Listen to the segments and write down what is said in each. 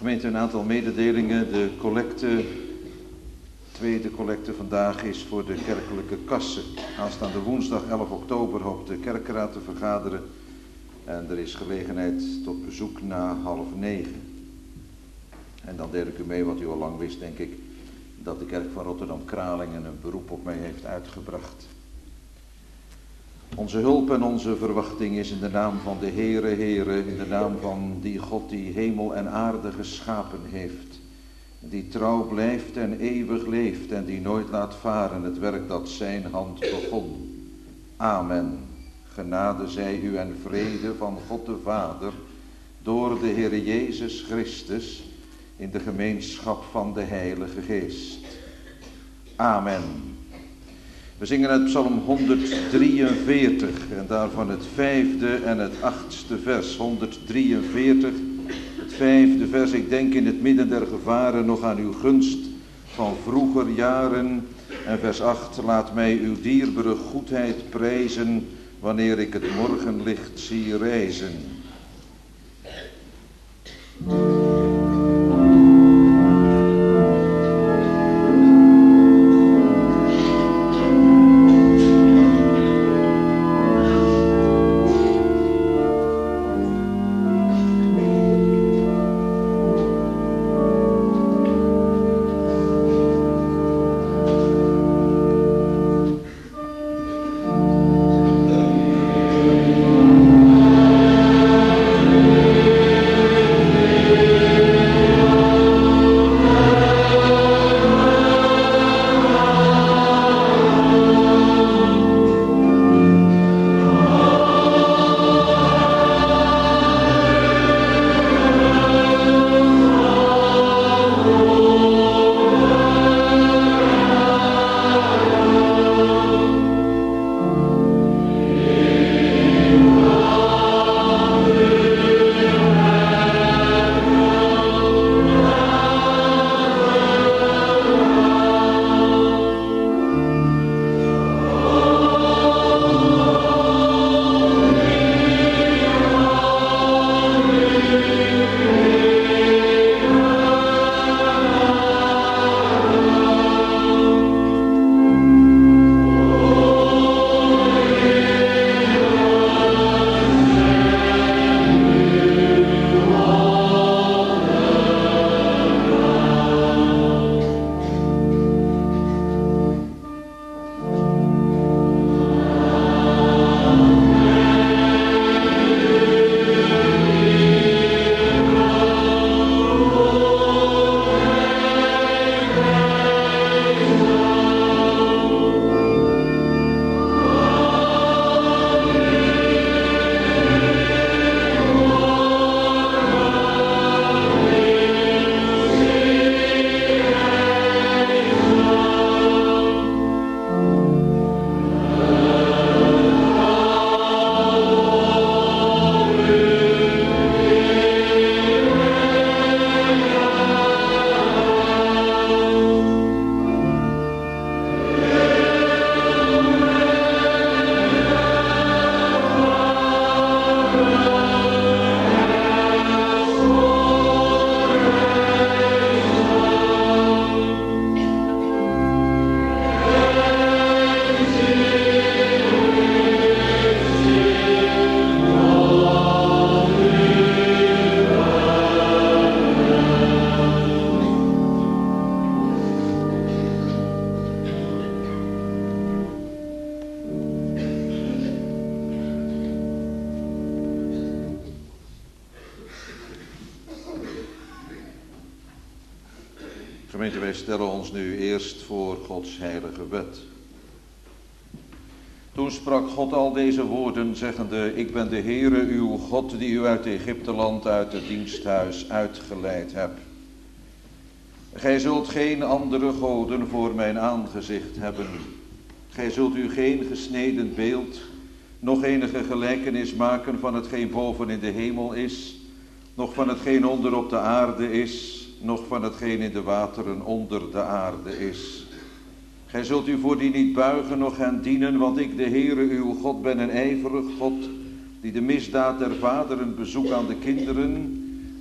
Gemeente, een aantal mededelingen. De tweede collecte vandaag is voor de kerkelijke kassen. Aanstaande woensdag 11 oktober hoopt de kerkraad te vergaderen. En er is gelegenheid tot bezoek na 8:30. En dan deel ik u mee wat u al lang wist, denk ik, dat de kerk van Rotterdam-Kralingen een beroep op mij heeft uitgebracht. Onze hulp en onze verwachting is in de naam van de Heere, in de naam van die God die hemel en aarde geschapen heeft. Die trouw blijft en eeuwig leeft en die nooit laat varen het werk dat zijn hand begon. Amen. Genade zij u en vrede van God de Vader, door de Heere Jezus Christus, in de gemeenschap van de Heilige Geest. Amen. We zingen uit Psalm 143 en daarvan het 5e en het 8e vers. 143, het 5e vers. Ik denk in het midden der gevaren nog aan uw gunst van vroeger jaren. En vers 8, laat mij uw dierbare goedheid prijzen, wanneer ik het morgenlicht zie rijzen. Gemeente, wij stellen ons nu eerst voor Gods heilige wet. Toen sprak God al deze woorden, zeggende: Ik ben de Heere uw God, die u uit Egypteland, uit het diensthuis uitgeleid heb. Gij zult geen andere goden voor mijn aangezicht hebben. Gij zult u geen gesneden beeld, nog enige gelijkenis maken van hetgeen boven in de hemel is, nog van hetgeen onder op de aarde is, nog van hetgeen in de wateren onder de aarde is. Gij zult u voor die niet buigen, noch hen dienen, want ik, de Heere uw God, ben een ijverig God, die de misdaad der vaderen bezoekt aan de kinderen,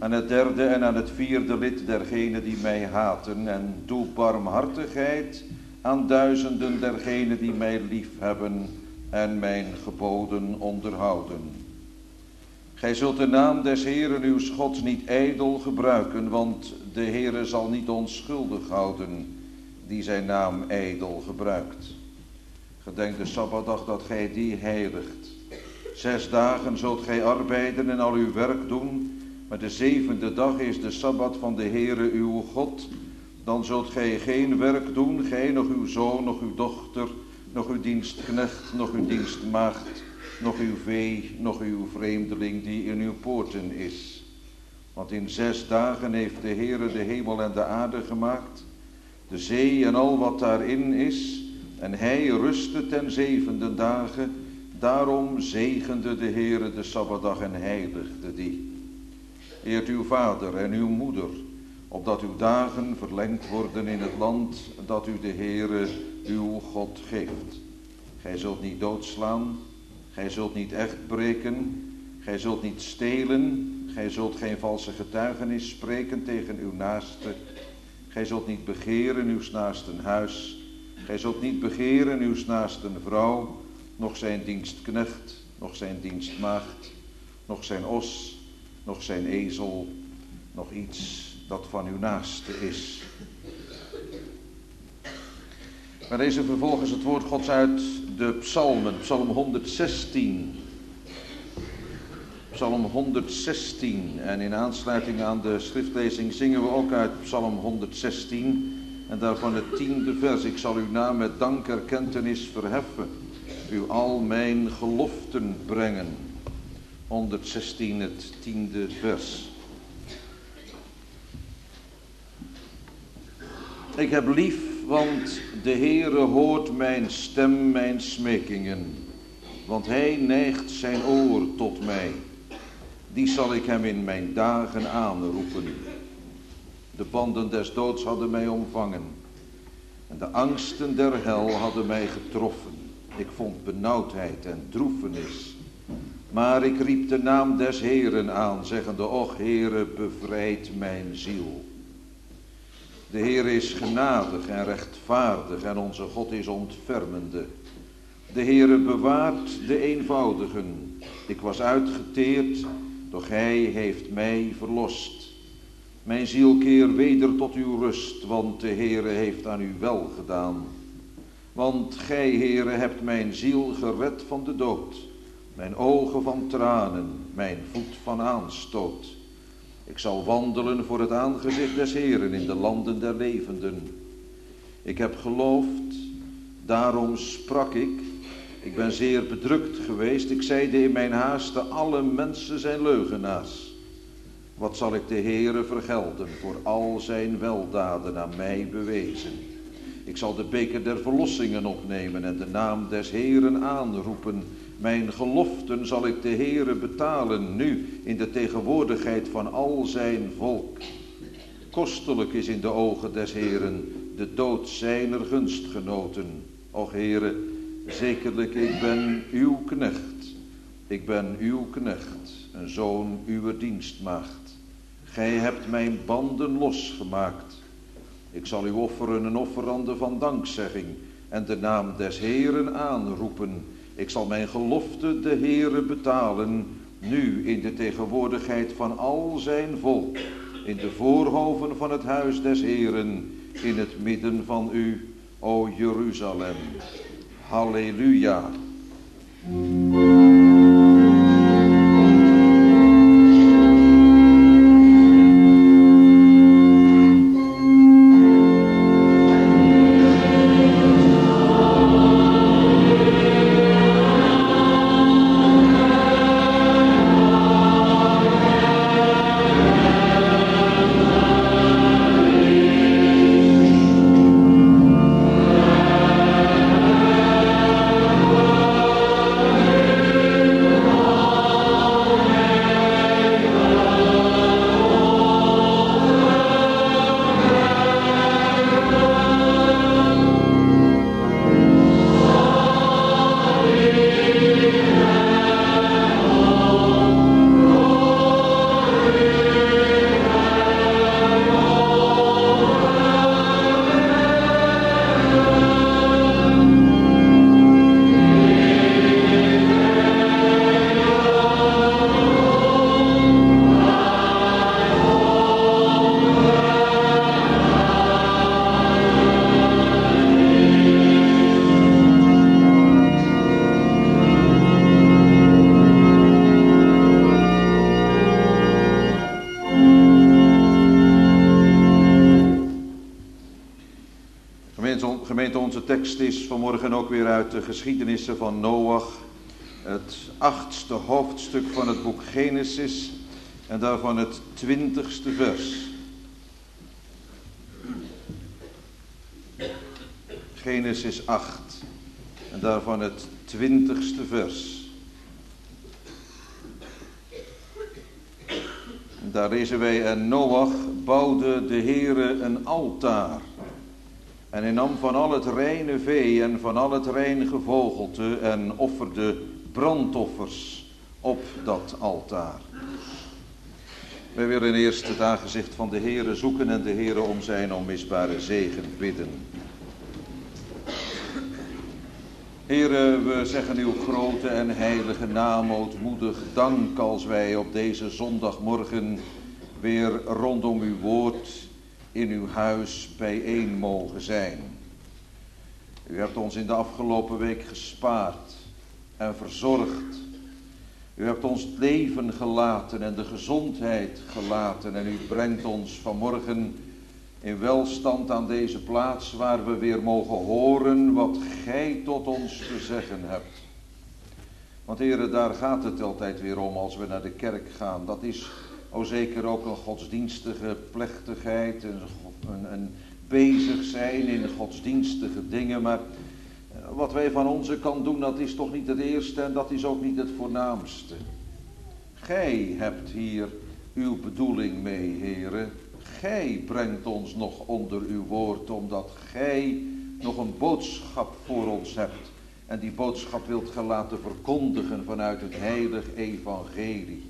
aan het derde en aan het vierde lid dergenen die mij haten. En doe barmhartigheid aan duizenden dergenen die mij liefhebben en mijn geboden onderhouden. Gij zult de naam des Heeren uws Gods niet ijdel gebruiken, want de Heere zal niet onschuldig houden die zijn naam ijdel gebruikt. Gedenk de Sabbatdag dat gij die heiligt. 6 dagen zult gij arbeiden en al uw werk doen, maar de 7e dag is de Sabbat van de Heere uw God. Dan zult gij geen werk doen, gij, nog uw zoon, nog uw dochter, nog uw dienstknecht, nog uw dienstmaagd, nog uw vee, nog uw vreemdeling die in uw poorten is. Want in 6 dagen heeft de Heere de hemel en de aarde gemaakt, de zee en al wat daarin is, en hij rustte ten 7e dagen. Daarom zegende de Heere de Sabbatdag en heiligde die. Eert uw vader en uw moeder, opdat uw dagen verlengd worden in het land dat u de Heere uw God geeft. Gij zult niet doodslaan, gij zult niet echt breken, gij zult niet stelen, gij zult geen valse getuigenis spreken tegen uw naaste. Gij zult niet begeren uws naasten huis, gij zult niet begeren uws naasten vrouw, nog zijn dienstknecht, nog zijn dienstmaagd, nog zijn os, nog zijn ezel, nog iets dat van uw naaste is. We lezen vervolgens het woord Gods uit de psalmen, psalm 116. Psalm 116 en in aansluiting aan de schriftlezing zingen we ook uit psalm 116 en daarvan het 10e vers. Ik zal uw naam met dankerkentenis verheffen, u al mijn geloften brengen. 116 het 10e vers. Ik heb lief, want de Heere hoort mijn stem, mijn smekingen, want hij neigt zijn oor tot mij. Die zal ik hem in mijn dagen aanroepen. De banden des doods hadden mij omvangen en de angsten der hel hadden mij getroffen. Ik vond benauwdheid en droefenis. Maar ik riep de naam des Heeren aan, zeggende, och Heere, bevrijd mijn ziel. De Heer is genadig en rechtvaardig en onze God is ontfermende. De Heere bewaart de eenvoudigen. Ik was uitgeteerd, doch hij heeft mij verlost. Mijn ziel keer weder tot uw rust, want de Heere heeft aan u wel gedaan. Want gij, Heere, hebt mijn ziel gered van de dood, mijn ogen van tranen, mijn voet van aanstoot. Ik zal wandelen voor het aangezicht des Heeren in de landen der levenden. Ik heb geloofd, daarom sprak ik. Ik ben zeer bedrukt geweest. Ik zeide in mijn haaste, alle mensen zijn leugenaars. Wat zal ik de Heere vergelden voor al zijn weldaden aan mij bewezen? Ik zal de beker der verlossingen opnemen en de naam des Heeren aanroepen. Mijn geloften zal ik de Heere betalen, nu in de tegenwoordigheid van al zijn volk. Kostelijk is in de ogen des Heeren de dood zijner gunstgenoten. Och Heere, zekerlijk ik ben uw knecht. Ik ben uw knecht, een zoon uwer dienstmaagd. Gij hebt mijn banden losgemaakt. Ik zal u offeren een offerande van dankzegging en de naam des Heeren aanroepen. Ik zal mijn gelofte de Heere betalen, nu in de tegenwoordigheid van al zijn volk, in de voorhoven van het huis des Heeren, in het midden van u, o Jeruzalem. Halleluja. Gemeente, onze tekst is vanmorgen ook weer uit de geschiedenissen van Noach. Het 8e hoofdstuk van het boek Genesis en daarvan het 20e vers. Genesis 8 en daarvan het 20e vers. Daar lezen wij: en Noach bouwde de Heere een altaar. En hij nam van al het reine vee en van al het reine gevogelte en offerde brandoffers op dat altaar. Wij willen eerst het aangezicht van de Heere zoeken en de Heere om zijn onmisbare zegen bidden. Heere, we zeggen uw grote en heilige naam ootmoedig dank als wij op deze zondagmorgen weer rondom uw woord in uw huis bijeen mogen zijn. U hebt ons in de afgelopen week gespaard en verzorgd. U hebt ons het leven gelaten en de gezondheid gelaten en u brengt ons vanmorgen in welstand aan deze plaats waar we weer mogen horen wat gij tot ons te zeggen hebt. Want Heere, daar gaat het altijd weer om als we naar de kerk gaan. Dat is zeker ook een godsdienstige plechtigheid, een bezig zijn in godsdienstige dingen. Maar wat wij van onze kant doen, dat is toch niet het eerste en dat is ook niet het voornaamste. Gij hebt hier uw bedoeling mee, Heere. Gij brengt ons nog onder uw woord, omdat gij nog een boodschap voor ons hebt. En die boodschap wilt gij laten verkondigen vanuit het heilig evangelie.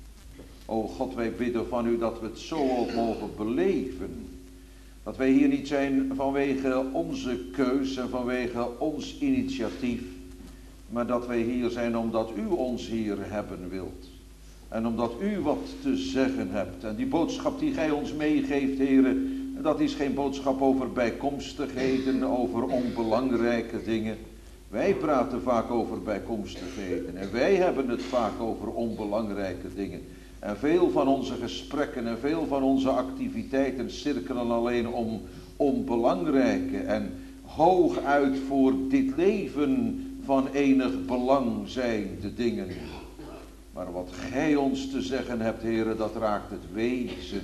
O God, wij bidden van u dat we het zo ook mogen beleven. Dat wij hier niet zijn vanwege onze keus en vanwege ons initiatief. Maar dat wij hier zijn omdat u ons hier hebben wilt. En omdat u wat te zeggen hebt. En die boodschap die gij ons meegeeft, Heere, dat is geen boodschap over bijkomstigheden, over onbelangrijke dingen. Wij praten vaak over bijkomstigheden en wij hebben het vaak over onbelangrijke dingen. En veel van onze gesprekken en veel van onze activiteiten cirkelen alleen om onbelangrijke en hooguit voor dit leven van enig belang zijnde dingen. Maar wat gij ons te zeggen hebt, Heere, dat raakt het wezen.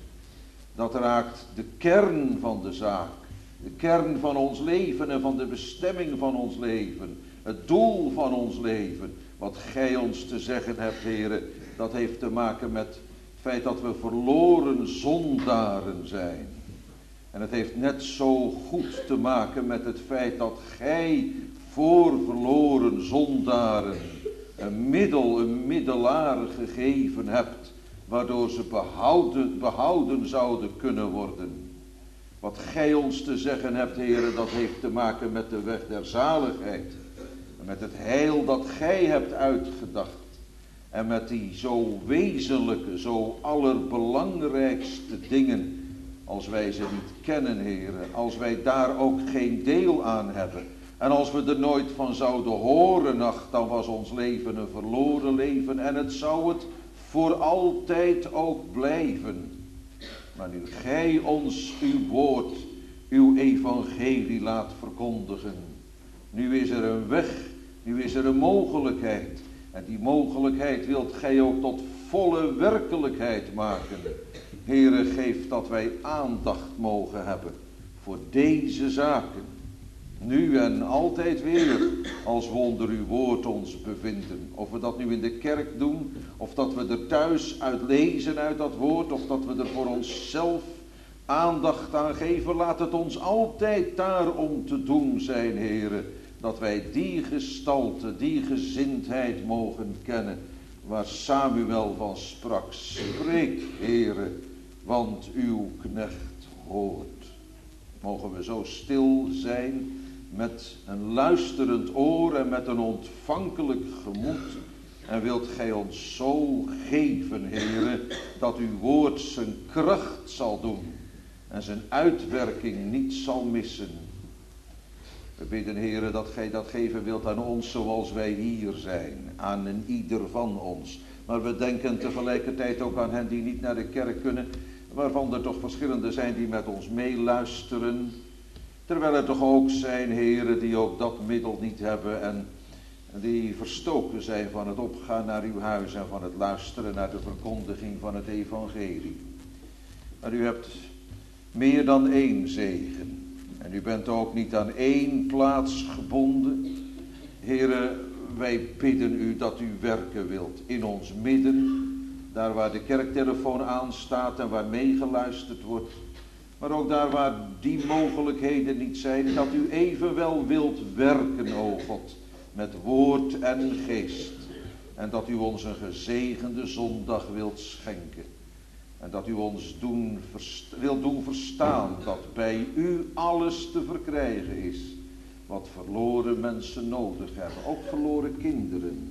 Dat raakt de kern van de zaak. De kern van ons leven en van de bestemming van ons leven. Het doel van ons leven. Wat gij ons te zeggen hebt, Heere, dat heeft te maken met het feit dat we verloren zondaren zijn. En het heeft net zo goed te maken met het feit dat gij voor verloren zondaren een middelaar gegeven hebt, waardoor ze behouden zouden kunnen worden. Wat gij ons te zeggen hebt, Heere, dat heeft te maken met de weg der zaligheid. En met het heil dat gij hebt uitgedacht. En met die zo wezenlijke, zo allerbelangrijkste dingen, als wij ze niet kennen, Heere, als wij daar ook geen deel aan hebben. En als we er nooit van zouden horen, ach, dan was ons leven een verloren leven en het zou het voor altijd ook blijven. Maar nu gij ons uw woord, uw evangelie laat verkondigen, nu is er een weg, nu is er een mogelijkheid. En die mogelijkheid wilt gij ook tot volle werkelijkheid maken. Heere, geef dat wij aandacht mogen hebben voor deze zaken. Nu en altijd weer, als we onder uw woord ons bevinden. Of we dat nu in de kerk doen, of dat we er thuis uit lezen uit dat woord, of dat we er voor onszelf aandacht aan geven. Laat het ons altijd daarom te doen zijn, Heere, dat wij die gestalte, die gezindheid mogen kennen, waar Samuel van sprak. Spreek, Heere, want uw knecht hoort. Mogen we zo stil zijn, met een luisterend oor en met een ontvankelijk gemoed. En wilt gij ons zo geven, Heere, dat uw woord zijn kracht zal doen en zijn uitwerking niet zal missen. We bidden, Heere, dat gij dat geven wilt aan ons zoals wij hier zijn, aan een ieder van ons. Maar we denken tegelijkertijd ook aan hen die niet naar de kerk kunnen, waarvan er toch verschillende zijn die met ons meeluisteren. Terwijl er toch ook zijn heren die ook dat middel niet hebben en die verstoken zijn van het opgaan naar uw huis en van het luisteren naar de verkondiging van het evangelie. Maar u hebt meer dan één zegen. En u bent ook niet aan één plaats gebonden. Heren, wij bidden u dat u werken wilt in ons midden. Daar waar de kerktelefoon aanstaat en waar meegeluisterd wordt. Maar ook daar waar die mogelijkheden niet zijn. Dat u evenwel wilt werken, o God. Met woord en geest. En dat u ons een gezegende zondag wilt schenken. En dat u ons wilt doen verstaan dat bij u alles te verkrijgen is. Wat verloren mensen nodig hebben. Ook verloren kinderen.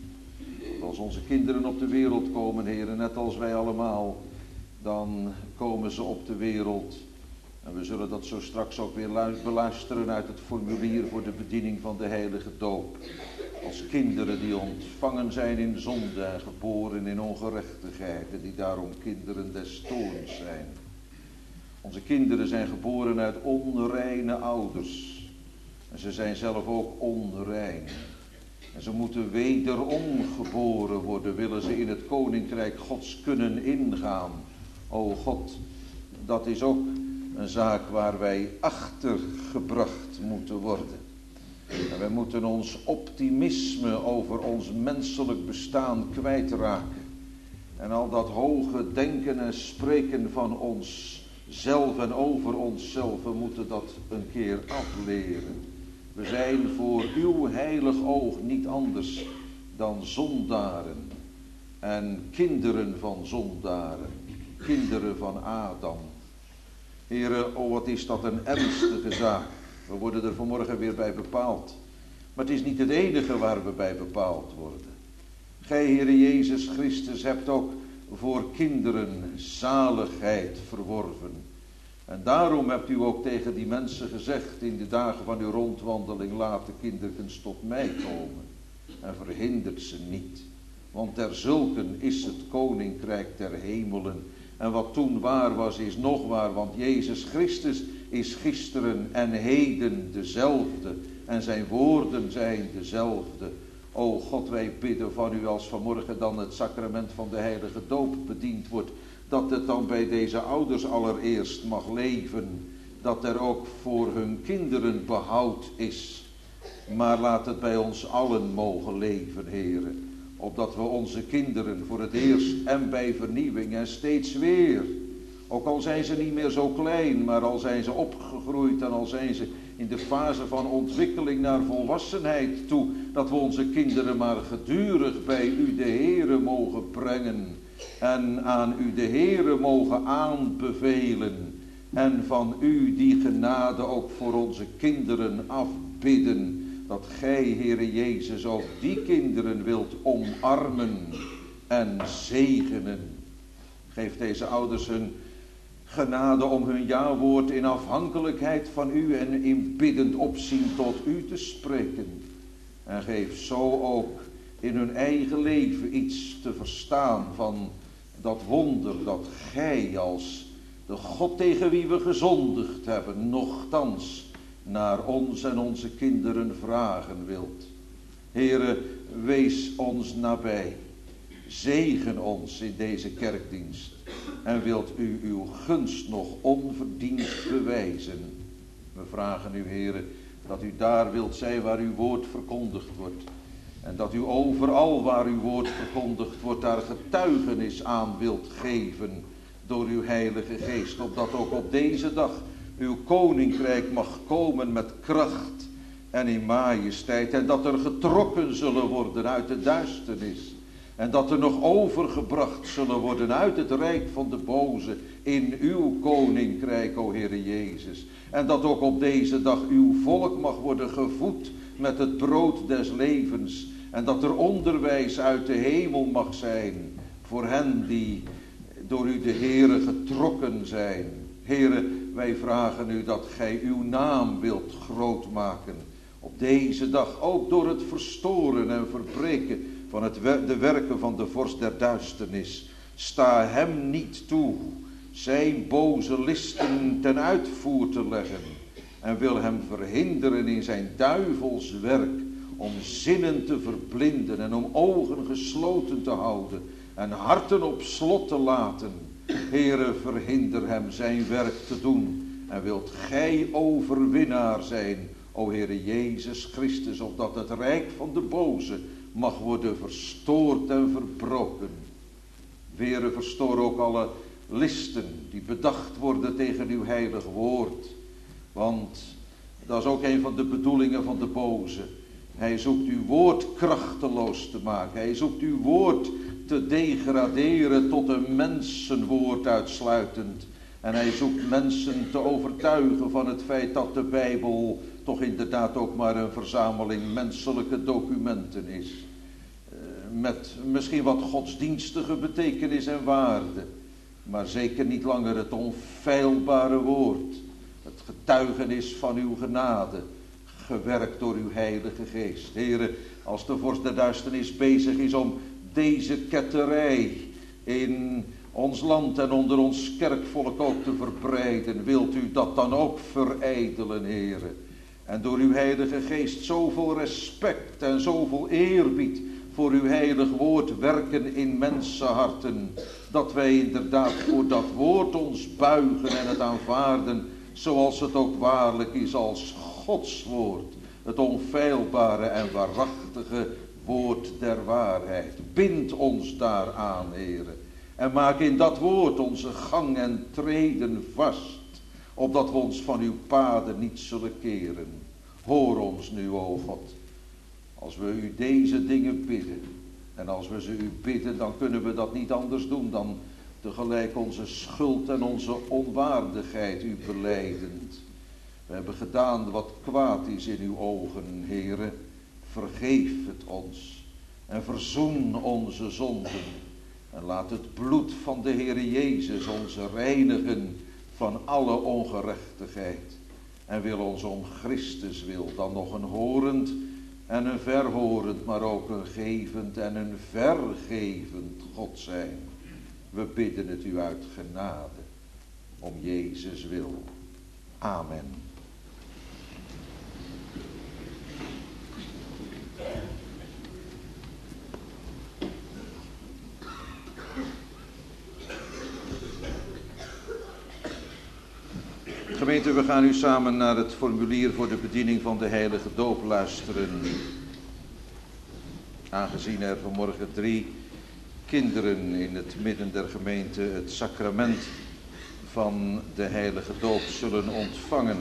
Als onze kinderen op de wereld komen, heren, net als wij allemaal. Dan komen ze op de wereld. En we zullen dat zo straks ook weer beluisteren uit het formulier voor de bediening van de heilige doop. Als kinderen die ontvangen zijn in zonde en geboren in ongerechtigheid. En die daarom kinderen des toorns zijn. Onze kinderen zijn geboren uit onreine ouders. En ze zijn zelf ook onrein. En ze moeten wederom geboren worden. Willen ze in het koninkrijk Gods kunnen ingaan. O God, dat is ook een zaak waar wij achter gebracht moeten worden. En wij moeten ons optimisme over ons menselijk bestaan kwijtraken. En al dat hoge denken en spreken van onszelf en over onszelf, we moeten dat een keer afleren. We zijn voor uw heilig oog niet anders dan zondaren. En kinderen van zondaren. Kinderen van Adam. Heren, oh wat is dat een ernstige zaak. We worden er vanmorgen weer bij bepaald. Maar het is niet het enige waar we bij bepaald worden. Gij, Heere Jezus Christus, hebt ook voor kinderen zaligheid verworven. En daarom hebt u ook tegen die mensen gezegd in de dagen van uw rondwandeling, laat de kinderkens tot mij komen. En verhindert ze niet. Want ter zulken is het koninkrijk der hemelen. En wat toen waar was, is nog waar. Want Jezus Christus is gisteren en heden dezelfde. En zijn woorden zijn dezelfde. O God, wij bidden van u als vanmorgen dan het sacrament van de heilige doop bediend wordt. Dat het dan bij deze ouders allereerst mag leven. Dat er ook voor hun kinderen behoud is. Maar laat het bij ons allen mogen leven, heren. Opdat we onze kinderen voor het eerst en bij vernieuwing en steeds weer. Ook al zijn ze niet meer zo klein, maar al zijn ze opgegroeid en al zijn ze in de fase van ontwikkeling naar volwassenheid toe. Dat we onze kinderen maar gedurig bij u de Heere mogen brengen. En aan u de Heere mogen aanbevelen. En van u die genade ook voor onze kinderen afbidden. Dat gij, Heere Jezus, ook die kinderen wilt omarmen en zegenen. Geef deze ouders hun genade om hun jawoord in afhankelijkheid van u en in biddend opzien tot u te spreken. En geef zo ook in hun eigen leven iets te verstaan van dat wonder dat gij als de God tegen wie we gezondigd hebben, nochtans naar ons en onze kinderen vragen wilt. Heere, wees ons nabij. Zegen ons in deze kerkdienst. En wilt u uw gunst nog onverdiend bewijzen. We vragen u, Heere, dat u daar wilt zijn waar uw woord verkondigd wordt. En dat u overal waar uw woord verkondigd wordt, daar getuigenis aan wilt geven door uw heilige geest. Opdat ook op deze dag uw koninkrijk mag komen met kracht en in majesteit. En dat er getrokken zullen worden uit de duisternis. En dat er nog overgebracht zullen worden uit het rijk van de boze in uw koninkrijk, o Heere Jezus. En dat ook op deze dag uw volk mag worden gevoed met het brood des levens. En dat er onderwijs uit de hemel mag zijn voor hen die door u de Heere getrokken zijn. Heere, wij vragen u dat gij uw naam wilt groot maken. Op deze dag, ook door het verstoren en verbreken van de werken van de vorst der duisternis. Sta hem niet toe zijn boze listen ten uitvoer te leggen. en wil hem verhinderen in zijn duivels werk om zinnen te verblinden en om ogen gesloten te houden en harten op slot te laten. Heere, verhinder hem zijn werk te doen en wilt gij overwinnaar zijn, o Heere Jezus Christus, opdat het rijk van de boze mag worden verstoord en verbroken. Heere, verstoor ook alle listen die bedacht worden tegen uw heilig woord. Want dat is ook een van de bedoelingen van de boze. Hij zoekt uw woord krachteloos te maken. Hij zoekt uw woord te degraderen tot een mensenwoord uitsluitend. En hij zoekt mensen te overtuigen van het feit dat de Bijbel toch inderdaad ook maar een verzameling menselijke documenten is. Met misschien wat godsdienstige betekenis en waarde. Maar zeker niet langer het onfeilbare woord. Het getuigenis van uw genade. Gewerkt door uw heilige geest. Heere, als de vorst der duisternis bezig is om deze ketterij in ons land en onder ons kerkvolk ook te verbreiden, wilt u dat dan ook verijdelen, Heere. En door uw heilige geest zoveel respect en zoveel eerbied voor uw heilig woord werken in mensenharten, dat wij inderdaad voor dat woord ons buigen en het aanvaarden, zoals het ook waarlijk is als Gods woord, het onfeilbare en waarachtige woord der waarheid. Bind ons daaraan, Heere, en maak in dat woord onze gang en treden vast, opdat we ons van uw paden niet zullen keren. Hoor ons nu, o God, als we u deze dingen bidden. En als we ze u bidden, dan kunnen we dat niet anders doen dan tegelijk onze schuld en onze onwaardigheid u belijdend. We hebben gedaan wat kwaad is in uw ogen, Heere. Vergeef het ons en verzoen onze zonden. En laat het bloed van de Heere Jezus ons reinigen van alle ongerechtigheid. En wil ons om Christus wil dan nog een horend en een verhorend, maar ook een gevend en een vergevend God zijn. We bidden het u uit genade, om Jezus wil. Amen. Gemeente, we gaan nu samen naar het formulier voor de bediening van de heilige doop luisteren. Aangezien er vanmorgen 3 kinderen in het midden der gemeente het sacrament van de heilige doop zullen ontvangen.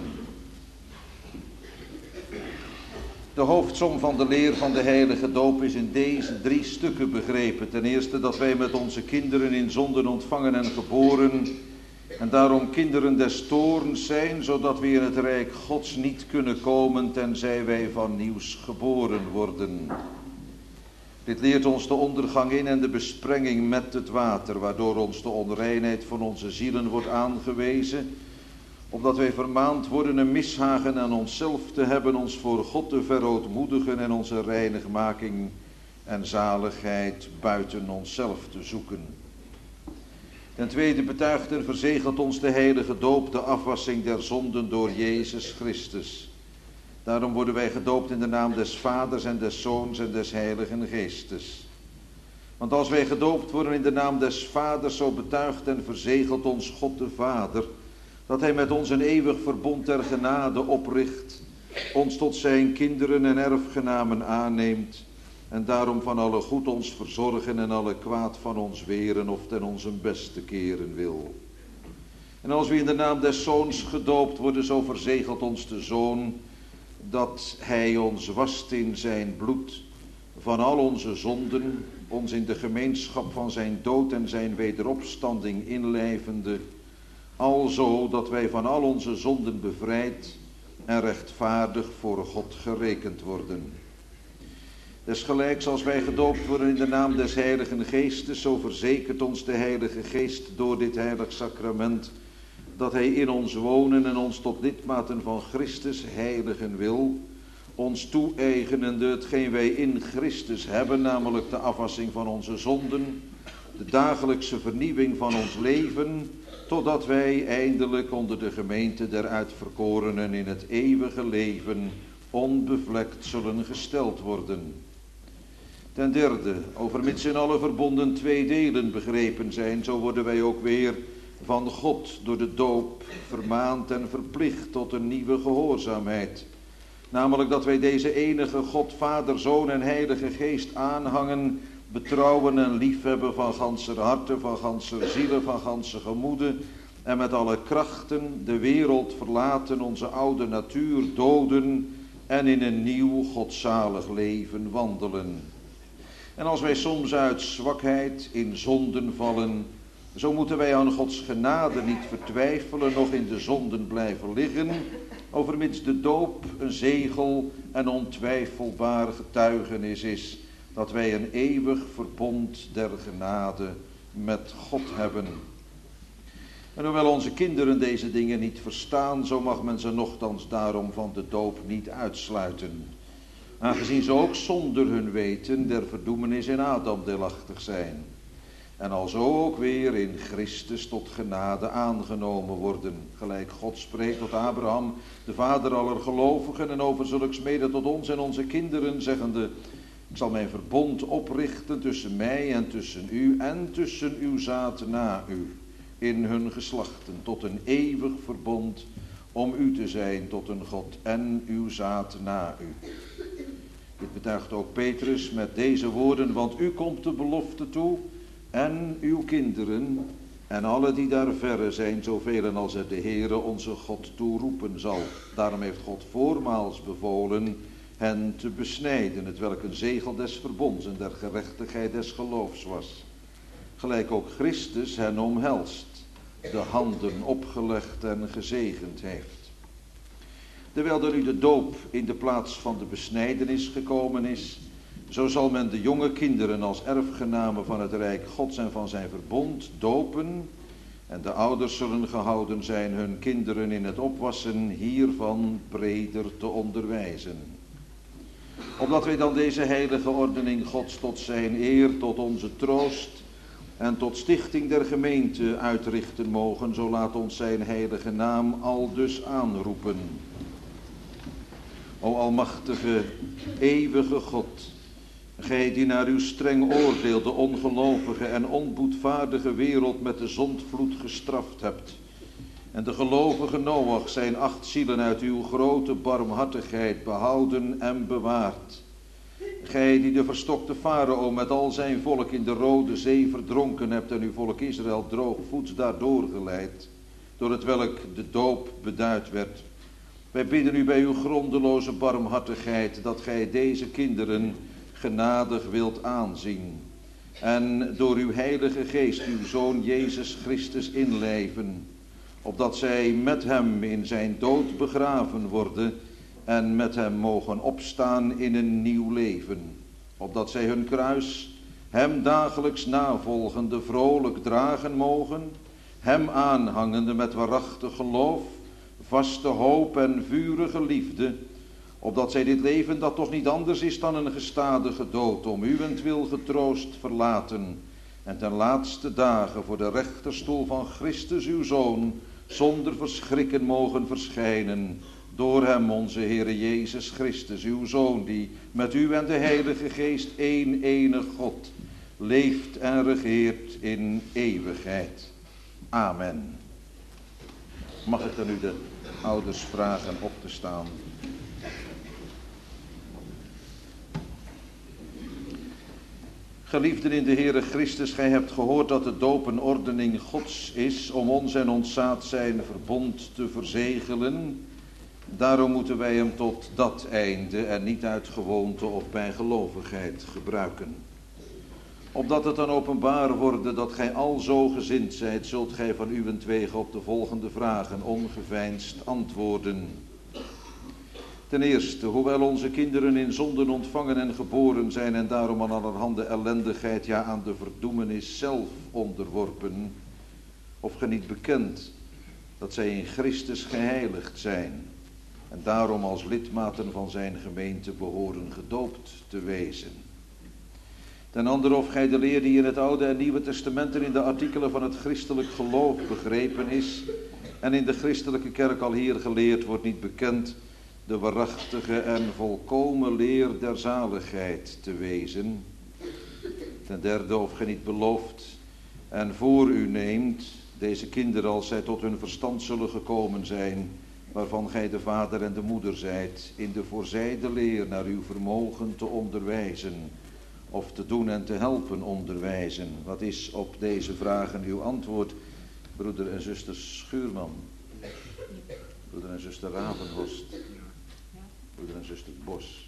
De hoofdsom van de leer van de heilige doop is in deze 3 stukken begrepen. Ten eerste dat wij met onze kinderen in zonden ontvangen en geboren en daarom kinderen des toorns zijn, zodat we in het rijk Gods niet kunnen komen tenzij wij van nieuws geboren worden. Dit leert ons de ondergang in en de besprenging met het water, waardoor ons de onreinheid van onze zielen wordt aangewezen, opdat wij vermaand worden een mishagen aan onszelf te hebben, ons voor God te verootmoedigen en onze reinigmaking en zaligheid buiten onszelf te zoeken. Ten tweede betuigt en verzegelt ons de heilige doop de afwassing der zonden door Jezus Christus. Daarom worden wij gedoopt in de naam des Vaders en des Zoons en des Heiligen Geestes. Want als wij gedoopt worden in de naam des Vaders, zo betuigt en verzegelt ons God de Vader, dat hij met ons een eeuwig verbond der genade opricht, ons tot zijn kinderen en erfgenamen aanneemt, en daarom van alle goed ons verzorgen en alle kwaad van ons weren of ten onze beste keren wil. En als we in de naam des Zoons gedoopt worden, zo verzegelt ons de Zoon, dat hij ons wast in zijn bloed van al onze zonden, ons in de gemeenschap van zijn dood en zijn wederopstanding inlijvende, alzo dat wij van al onze zonden bevrijd en rechtvaardig voor God gerekend worden. Desgelijks als wij gedoopt worden in de naam des Heiligen Geestes, zo verzekert ons de Heilige Geest door dit heilig sacrament, dat hij in ons wonen en ons tot lidmaten van Christus heiligen wil, ons toe-eigenende hetgeen wij in Christus hebben, namelijk de afwassing van onze zonden, de dagelijkse vernieuwing van ons leven, totdat wij eindelijk onder de gemeente der uitverkorenen in het eeuwige leven onbevlekt zullen gesteld worden. Ten derde, overmits in alle verbonden twee delen begrepen zijn, zo worden wij ook weer van God door de doop vermaand en verplicht tot een nieuwe gehoorzaamheid. Namelijk dat wij deze enige God, Vader, Zoon en Heilige Geest aanhangen, betrouwen en liefhebben van ganser harte, van ganser zielen, van ganse gemoede, en met alle krachten de wereld verlaten, onze oude natuur doden en in een nieuw godzalig leven wandelen. En als wij soms uit zwakheid in zonden vallen, zo moeten wij aan Gods genade niet vertwijfelen, noch in de zonden blijven liggen, overmits de doop een zegel en ontwijfelbaar getuigenis is dat wij een eeuwig verbond der genade met God hebben. En hoewel onze kinderen deze dingen niet verstaan, zo mag men ze nochtans daarom van de doop niet uitsluiten. Aangezien ze ook zonder hun weten der verdoemenis in Adam deelachtig zijn. En alzo ook weer in Christus tot genade aangenomen worden. Gelijk God spreekt tot Abraham, de vader aller gelovigen, en over zulks mede tot ons en onze kinderen, zeggende: ik zal mijn verbond oprichten tussen mij en tussen u en tussen uw zaad na u, in hun geslachten, tot een eeuwig verbond, om u te zijn tot een God en uw zaad na u. Dit betuigt ook Petrus met deze woorden: want u komt de belofte toe, en uw kinderen, en alle die daar verre zijn, zoveel als er de Heere onze God toeroepen zal. Daarom heeft God voormaals bevolen hen te besnijden, het welk een zegel des verbonds en der gerechtigheid des geloofs was. Gelijk ook Christus hen omhelst, de handen opgelegd en gezegend heeft. Terwijl er nu de doop in de plaats van de besnijdenis gekomen is, zo zal men de jonge kinderen als erfgenamen van het Rijk Gods en van zijn verbond dopen, en de ouders zullen gehouden zijn hun kinderen in het opwassen hiervan breder te onderwijzen. Opdat wij dan deze heilige ordening Gods tot zijn eer, tot onze troost en tot stichting der gemeente uitrichten mogen, zo laat ons zijn heilige naam aldus aanroepen. O almachtige, eeuwige God, gij die naar uw streng oordeel de ongelovige en onboedvaardige wereld met de zondvloed gestraft hebt, en de gelovige Noach zijn 8 zielen uit uw grote barmhartigheid behouden en bewaard. Gij die de verstokte Farao met al zijn volk in de Rode Zee verdronken hebt en uw volk Israël droogvoets daardoor geleid, door het welk de doop beduid werd. Wij bidden u bij uw grondeloze barmhartigheid dat gij deze kinderen genadig wilt aanzien en door uw heilige geest uw Zoon Jezus Christus inlijven, opdat zij met hem in zijn dood begraven worden en met hem mogen opstaan in een nieuw leven, opdat zij hun kruis, hem dagelijks navolgende, vrolijk dragen mogen, hem aanhangende met waarachtig geloof, vaste hoop en vurige liefde, opdat zij dit leven, dat toch niet anders is dan een gestadige dood, om uwentwil getroost verlaten en ten laatste dagen voor de rechterstoel van Christus uw Zoon zonder verschrikken mogen verschijnen, door hem onze Heere Jezus Christus, uw Zoon, die met u en de Heilige Geest één enig God leeft en regeert in eeuwigheid. Amen. Mag ik dan nu de ouders vragen op te staan? Geliefden in de Heere Christus, gij hebt gehoord dat de doop een ordening Gods is om ons en ons zaad zijn verbond te verzegelen. Daarom moeten wij hem tot dat einde en niet uit gewoonte of bijgelovigheid gebruiken. Opdat het dan openbaar worden dat gij alzo gezind zijt, zult gij van uwentwege op de volgende vragen ongeveinsd antwoorden. Ten eerste, hoewel onze kinderen in zonden ontvangen en geboren zijn en daarom aan allerhande ellendigheid, ja aan de verdoemenis zelf onderworpen, of ge niet bekend dat zij in Christus geheiligd zijn en daarom als lidmaten van zijn gemeente behoren gedoopt te wezen. Ten andere of gij de leer die in het Oude en Nieuwe Testament en in de artikelen van het christelijk geloof begrepen is en in de christelijke kerk al hier geleerd wordt, niet bekend, de waarachtige en volkomen leer der zaligheid te wezen. Ten derde of gij niet belooft en voor u neemt deze kinderen als zij tot hun verstand zullen gekomen zijn, waarvan gij de vader en de moeder zijt, in de voorzijde leer naar uw vermogen te onderwijzen, of te doen en te helpen onderwijzen. Wat is op deze vragen uw antwoord, broeder en zuster Schuurman, broeder en zuster Ravenhorst, broeder en zuster Bos?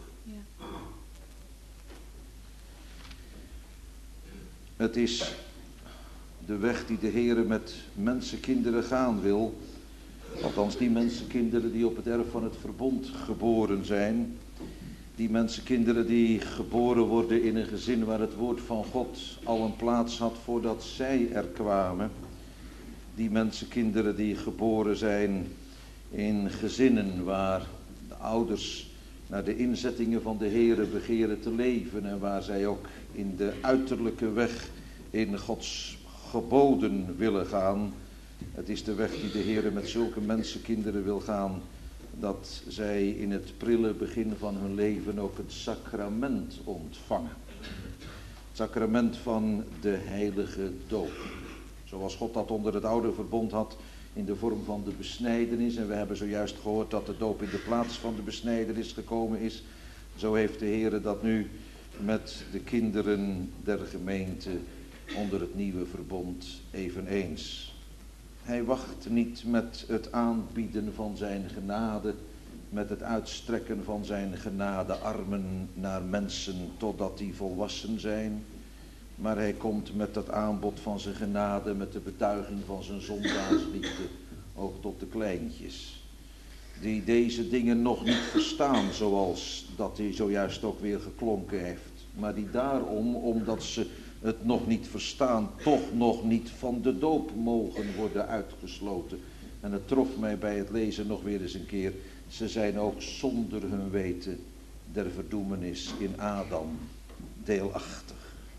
Het is de weg die de Heere met mensenkinderen gaan wil, althans die mensenkinderen die op het erf van het verbond geboren zijn, die mensenkinderen die geboren worden in een gezin waar het woord van God al een plaats had voordat zij er kwamen, die mensenkinderen die geboren zijn in gezinnen waar de ouders naar de inzettingen van de Heere begeren te leven en waar zij ook in de uiterlijke weg in Gods geboden willen gaan. Het is de weg die de Heere met zulke mensenkinderen wil gaan, dat zij in het prille begin van hun leven ook het sacrament ontvangen. Het sacrament van de heilige doop. Zoals God dat onder het oude verbond had in de vorm van de besnijdenis. En we hebben zojuist gehoord dat de doop in de plaats van de besnijdenis gekomen is. Zo heeft de Heere dat nu met de kinderen der gemeente onder het nieuwe verbond eveneens. Hij wacht niet met het aanbieden van zijn genade, met het uitstrekken van zijn genadearmen naar mensen totdat die volwassen zijn. Maar hij komt met het aanbod van zijn genade, met de betuiging van zijn zondaarsliefde, ook tot de kleintjes. Die deze dingen nog niet verstaan, zoals dat hij zojuist ook weer geklonken heeft. Maar die daarom, omdat ze het nog niet verstaan, toch nog niet van de doop mogen worden uitgesloten. En het trof mij bij het lezen nog weer eens een keer. Ze zijn ook zonder hun weten der verdoemenis in Adam deelachtig.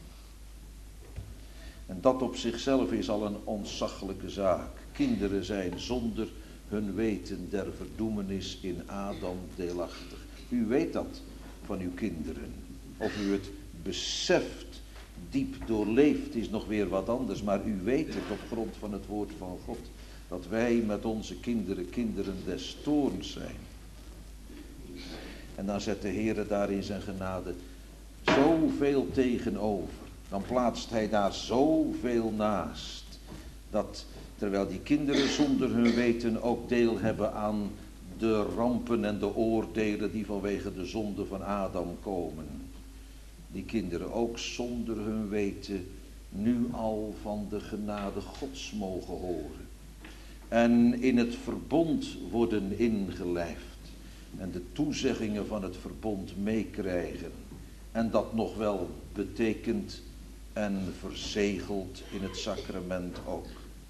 En dat op zichzelf is al een ontzaglijke zaak. Kinderen zijn zonder hun weten der verdoemenis in Adam deelachtig. U weet dat van uw kinderen. Of u het beseft, diep doorleefd, is nog weer wat anders. Maar u weet het op grond van het woord van God. Dat wij met onze kinderen, kinderen des toorns zijn. En dan zet de Heere daar in zijn genade zoveel tegenover. Dan plaatst hij daar zoveel naast. Dat terwijl die kinderen zonder hun weten ook deel hebben aan de rampen en de oordelen die vanwege de zonde van Adam komen. Die kinderen ook zonder hun weten nu al van de genade Gods mogen horen. En in het verbond worden ingelijfd. En de toezeggingen van het verbond meekrijgen. En dat nog wel betekent en verzegeld in het sacrament ook.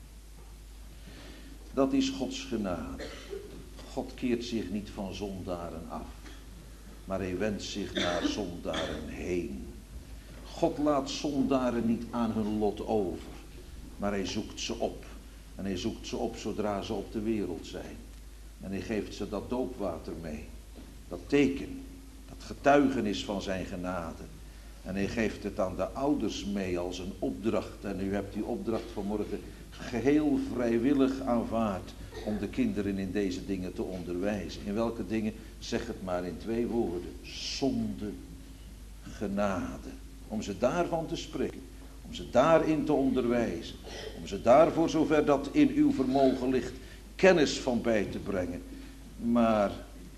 Dat is Gods genade. God keert zich niet van zondaren af. Maar hij wendt zich naar zondaren heen. God laat zondaren niet aan hun lot over. Maar hij zoekt ze op. En hij zoekt ze op zodra ze op de wereld zijn. En hij geeft ze dat doopwater mee. Dat teken. Dat getuigenis van zijn genade. En hij geeft het aan de ouders mee als een opdracht. En u hebt die opdracht vanmorgen geheel vrijwillig aanvaard. Om de kinderen in deze dingen te onderwijzen. In welke dingen? Zeg het maar in 2 woorden. Zonde, genade. Om ze daarvan te spreken. Om ze daarin te onderwijzen. Om ze daarvoor zover dat in uw vermogen ligt kennis van bij te brengen. Maar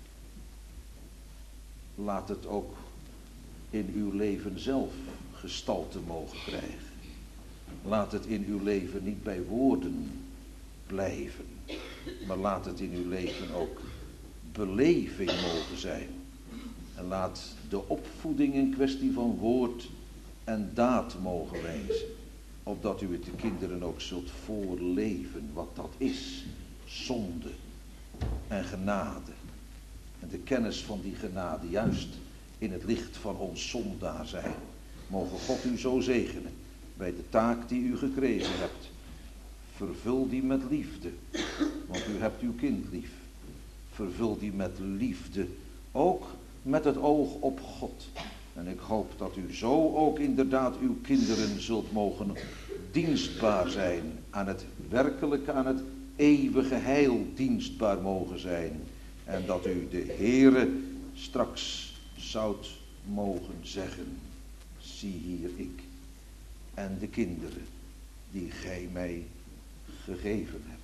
laat het ook in uw leven zelf gestalte mogen krijgen. Laat het in uw leven niet bij woorden blijven. Maar laat het in uw leven ook beleving mogen zijn. En laat de opvoeding een kwestie van woord en daad mogen wezen. Opdat u het de kinderen ook zult voorleven wat dat is. Zonde en genade. En de kennis van die genade juist in het licht van ons zondaar zijn. Mogen God u zo zegenen bij de taak die u gekregen hebt. Vervul die met liefde, want u hebt uw kind lief. Vervul die met liefde, ook met het oog op God. En ik hoop dat u zo ook inderdaad uw kinderen zult mogen dienstbaar zijn aan het werkelijke, aan het eeuwige heil dienstbaar mogen zijn. En dat u de Heere straks zoudt mogen zeggen, zie hier ik en de kinderen die gij mij gegeven hebt.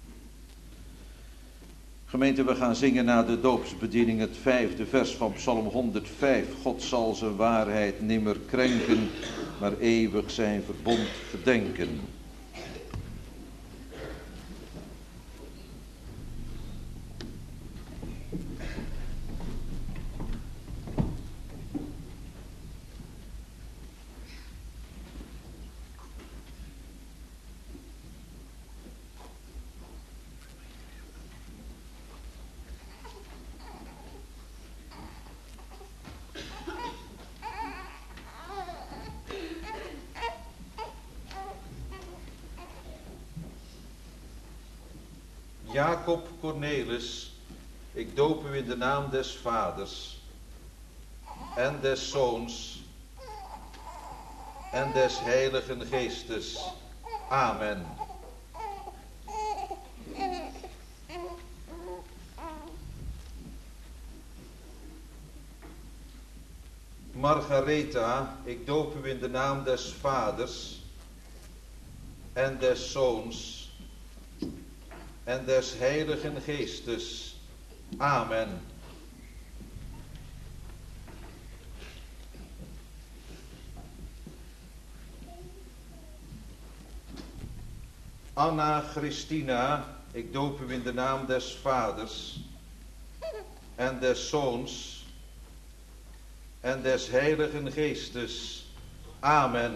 Gemeente, we gaan zingen na de doopsbediening het 5e vers van Psalm 105. God zal zijn waarheid nimmer krenken, maar eeuwig zijn verbond gedenken. Jacob Cornelis, ik doop u in de naam des Vaders en des Zoons en des Heiligen Geestes. Amen. Margaretha, ik doop u in de naam des Vaders en des Zoons en des Heiligen Geestes. Amen. Anna Christina, ik doop u in de naam des Vaders en des Zoons en des Heiligen Geestes. Amen.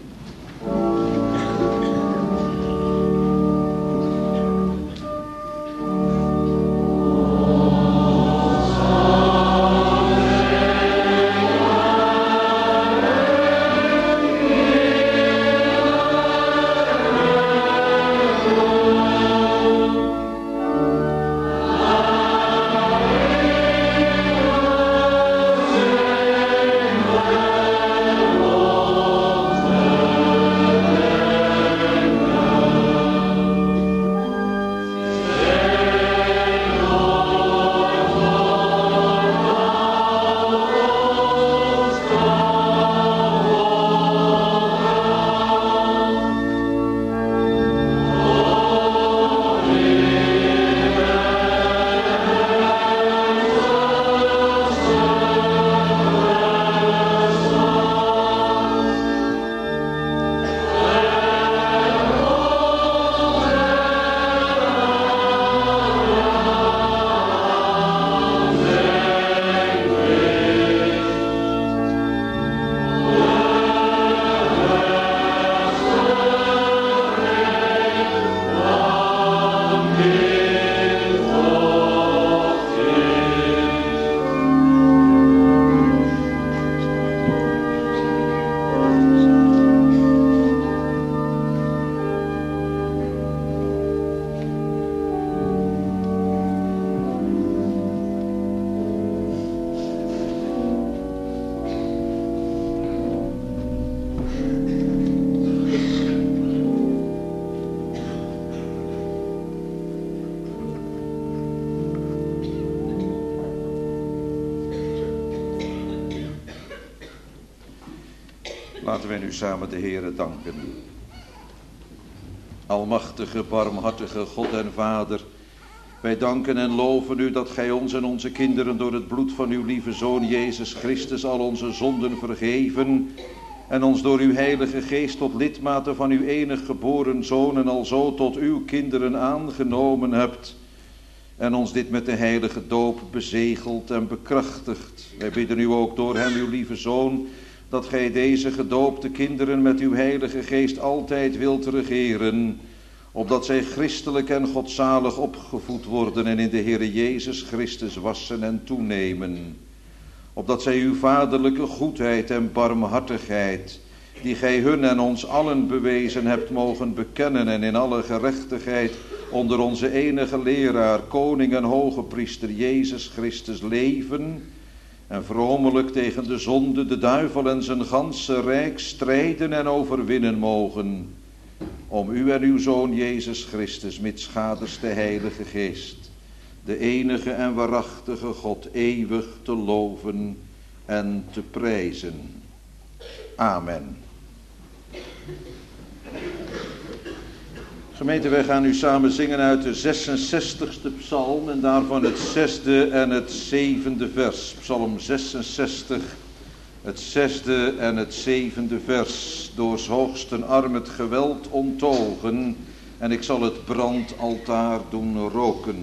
Laten wij nu samen de Heere danken. Almachtige, barmhartige God en Vader, wij danken en loven u dat gij ons en onze kinderen door het bloed van uw lieve Zoon Jezus Christus al onze zonden vergeven en ons door uw Heilige Geest tot lidmaten van uw enig geboren Zoon en alzo tot uw kinderen aangenomen hebt en ons dit met de heilige doop bezegeld en bekrachtigd. Wij bidden u ook door hem, uw lieve Zoon, dat gij deze gedoopte kinderen met uw Heilige Geest altijd wilt regeren, opdat zij christelijk en godzalig opgevoed worden en in de Heere Jezus Christus wassen en toenemen. opdat zij uw vaderlijke goedheid en barmhartigheid, die gij hun en ons allen bewezen hebt, mogen bekennen en in alle gerechtigheid onder onze enige leraar, koning en hoge priester Jezus Christus leven en vromelijk tegen de zonde, de duivel en zijn ganse rijk strijden en overwinnen mogen, om u en uw Zoon Jezus Christus, mitsgaders de Heilige Geest, de enige en waarachtige God, eeuwig te loven en te prijzen. Amen. Gemeente, wij gaan nu samen zingen uit de 66ste psalm en daarvan het 6e en het 7e vers. Psalm 66, het 6e en het 7e vers. Doors hoogsten arm het geweld onttogen en ik zal het brandaltaar doen roken.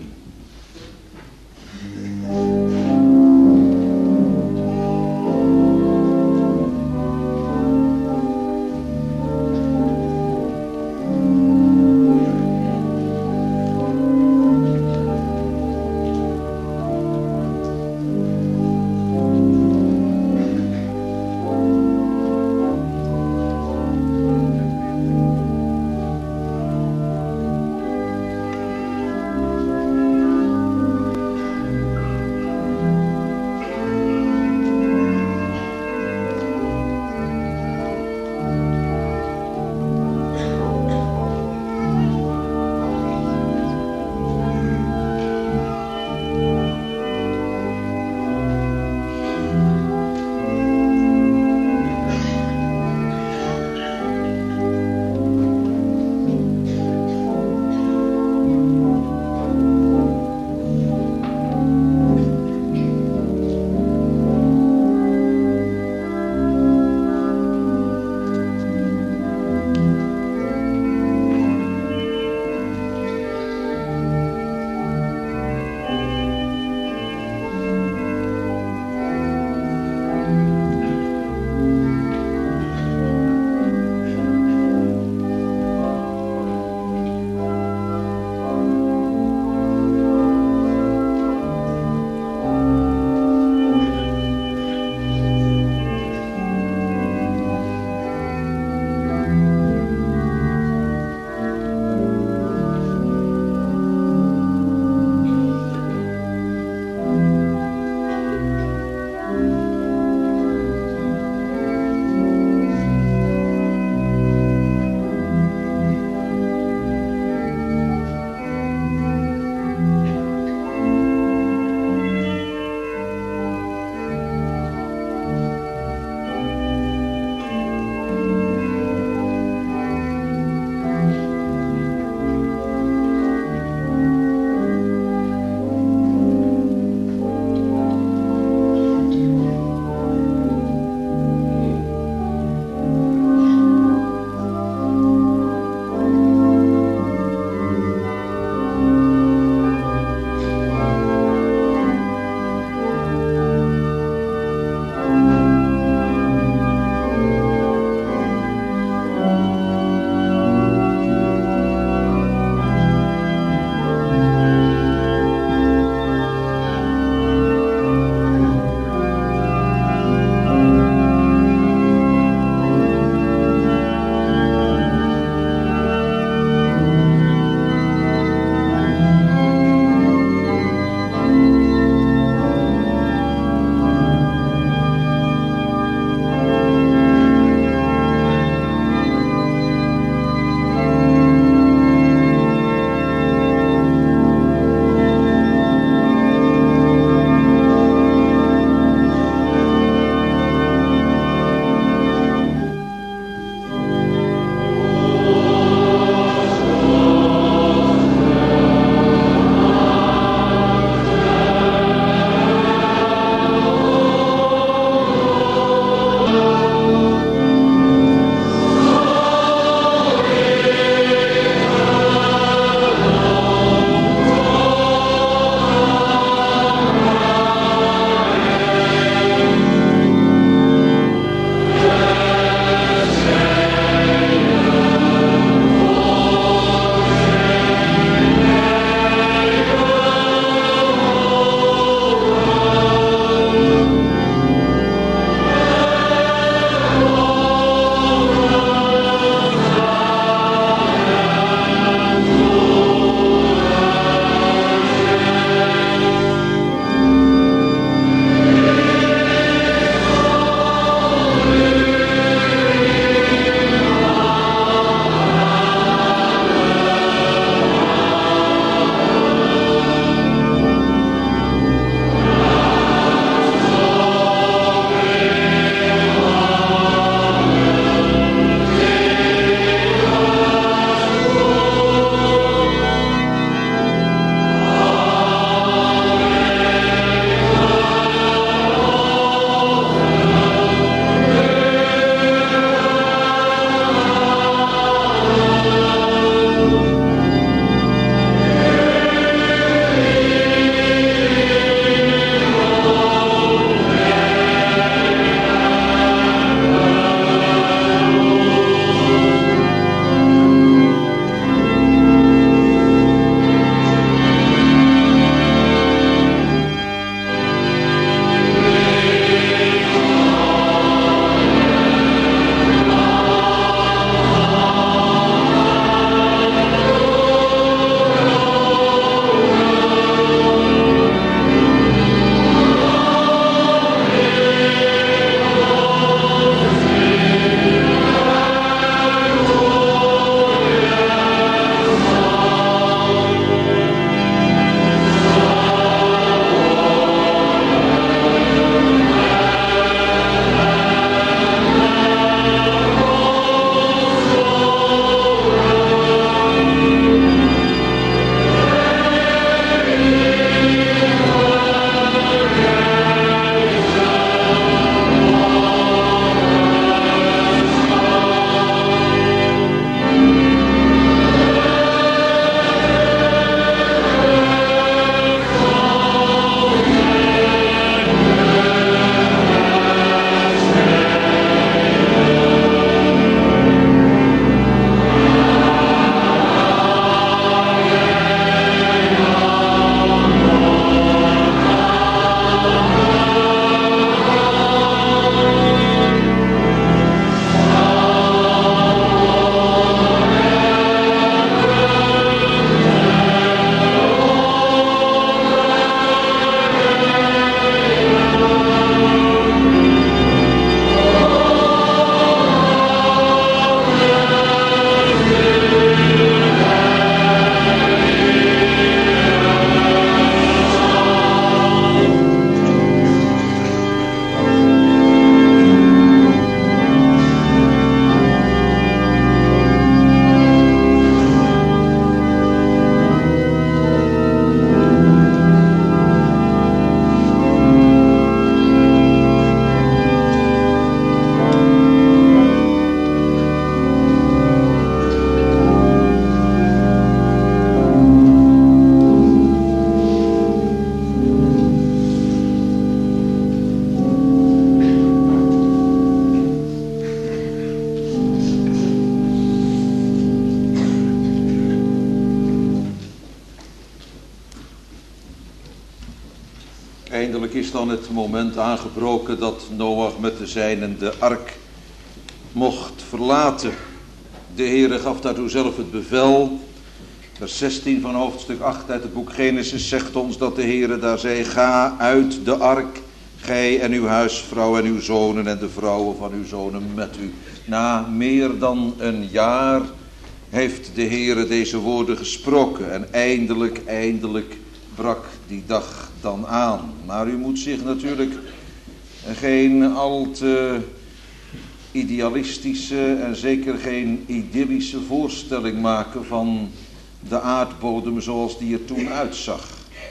Eindelijk is dan het moment aangebroken dat Noach met de zijnen de ark mocht verlaten. De Heere gaf daartoe zelf het bevel. Vers 16 van hoofdstuk 8 uit het boek Genesis zegt ons dat de Heere daar zei: ga uit de ark, gij en uw huisvrouw en uw zonen en de vrouwen van uw zonen met u. Na meer dan een jaar heeft de Heere deze woorden gesproken en eindelijk brak die dag dan aan. Maar u moet zich natuurlijk geen al te idealistische en zeker geen idyllische voorstelling maken van de aardbodem zoals die er toen uitzag.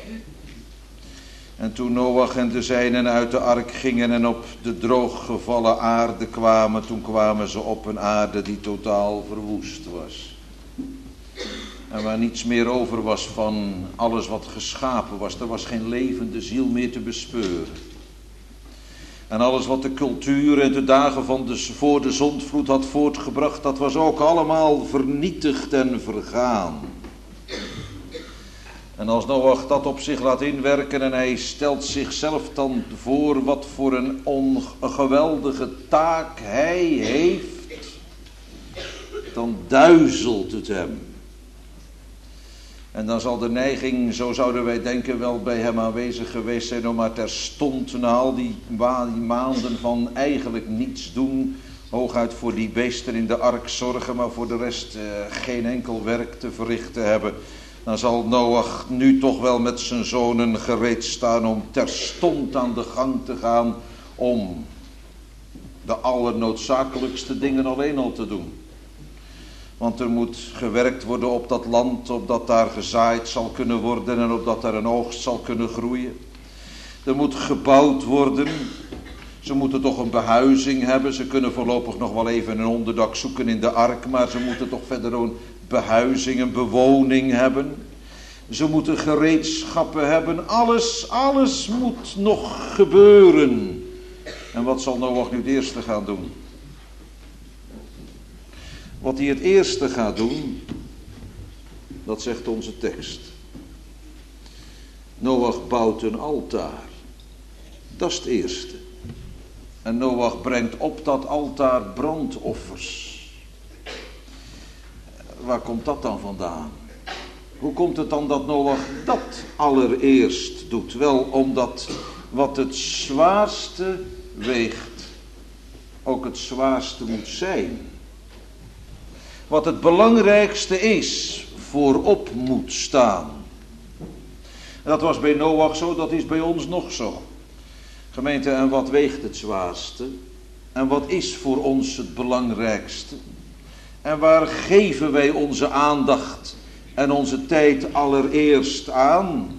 En toen Noach en de zijnen uit de ark gingen en op de drooggevallen aarde kwamen, toen kwamen ze op een aarde die totaal verwoest was. En waar niets meer over was van alles wat geschapen was. Er was geen levende ziel meer te bespeuren. En alles wat de cultuur en de dagen voor de zondvloed had voortgebracht, dat was ook allemaal vernietigd en vergaan. En als Noach dat op zich laat inwerken en hij stelt zichzelf dan voor wat voor een geweldige taak hij heeft, dan duizelt het hem. En dan zal de neiging, zo zouden wij denken, wel bij hem aanwezig geweest zijn om maar terstond na al die maanden van eigenlijk niets doen, hooguit voor die beesten in de ark zorgen, maar voor de rest geen enkel werk te verrichten hebben. Dan zal Noach nu toch wel met zijn zonen gereed staan om terstond aan de gang te gaan om de allernoodzakelijkste dingen alleen al te doen. Want er moet gewerkt worden op dat land, opdat daar gezaaid zal kunnen worden en opdat daar een oogst zal kunnen groeien. Er moet gebouwd worden. Ze moeten toch een behuizing hebben. Ze kunnen voorlopig nog wel even een onderdak zoeken in de ark, maar ze moeten toch verder een behuizing, een bewoning hebben. Ze moeten gereedschappen hebben. Alles moet nog gebeuren. En wat zal Noach nu het eerste gaan doen? Wat hij het eerste gaat doen, dat zegt onze tekst. Noach bouwt een altaar. Dat is het eerste. En Noach brengt op dat altaar brandoffers. Waar komt dat dan vandaan? Hoe komt het dan dat Noach dat allereerst doet? Wel omdat wat het zwaarste weegt, ook het zwaarste moet zijn. Wat het belangrijkste is, voorop moet staan. En dat was bij Noach zo, dat is bij ons nog zo. Gemeente, en wat weegt het zwaarste? En wat is voor ons het belangrijkste? En waar geven wij onze aandacht en onze tijd allereerst aan?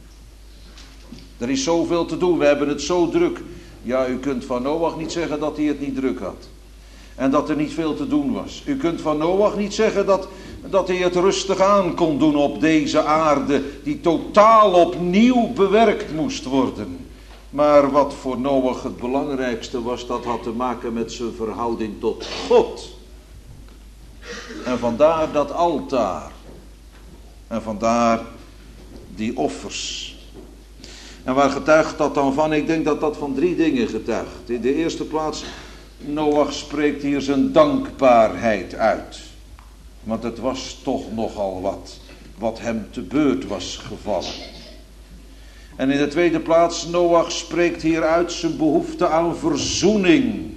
Er is zoveel te doen, we hebben het zo druk. Ja, u kunt van Noach niet zeggen dat hij het niet druk had. En dat er niet veel te doen was. U kunt van Noach niet zeggen dat hij het rustig aan kon doen op deze aarde, die totaal opnieuw bewerkt moest worden. Maar wat voor Noach het belangrijkste was, dat had te maken met zijn verhouding tot God. En vandaar dat altaar. En vandaar die offers. En waar getuigt dat dan van? Ik denk dat dat van 3 dingen getuigt. In de eerste plaats, Noach spreekt hier zijn dankbaarheid uit. Want het was toch nogal wat hem te beurt was gevallen. En in de tweede plaats, Noach spreekt hier uit zijn behoefte aan verzoening.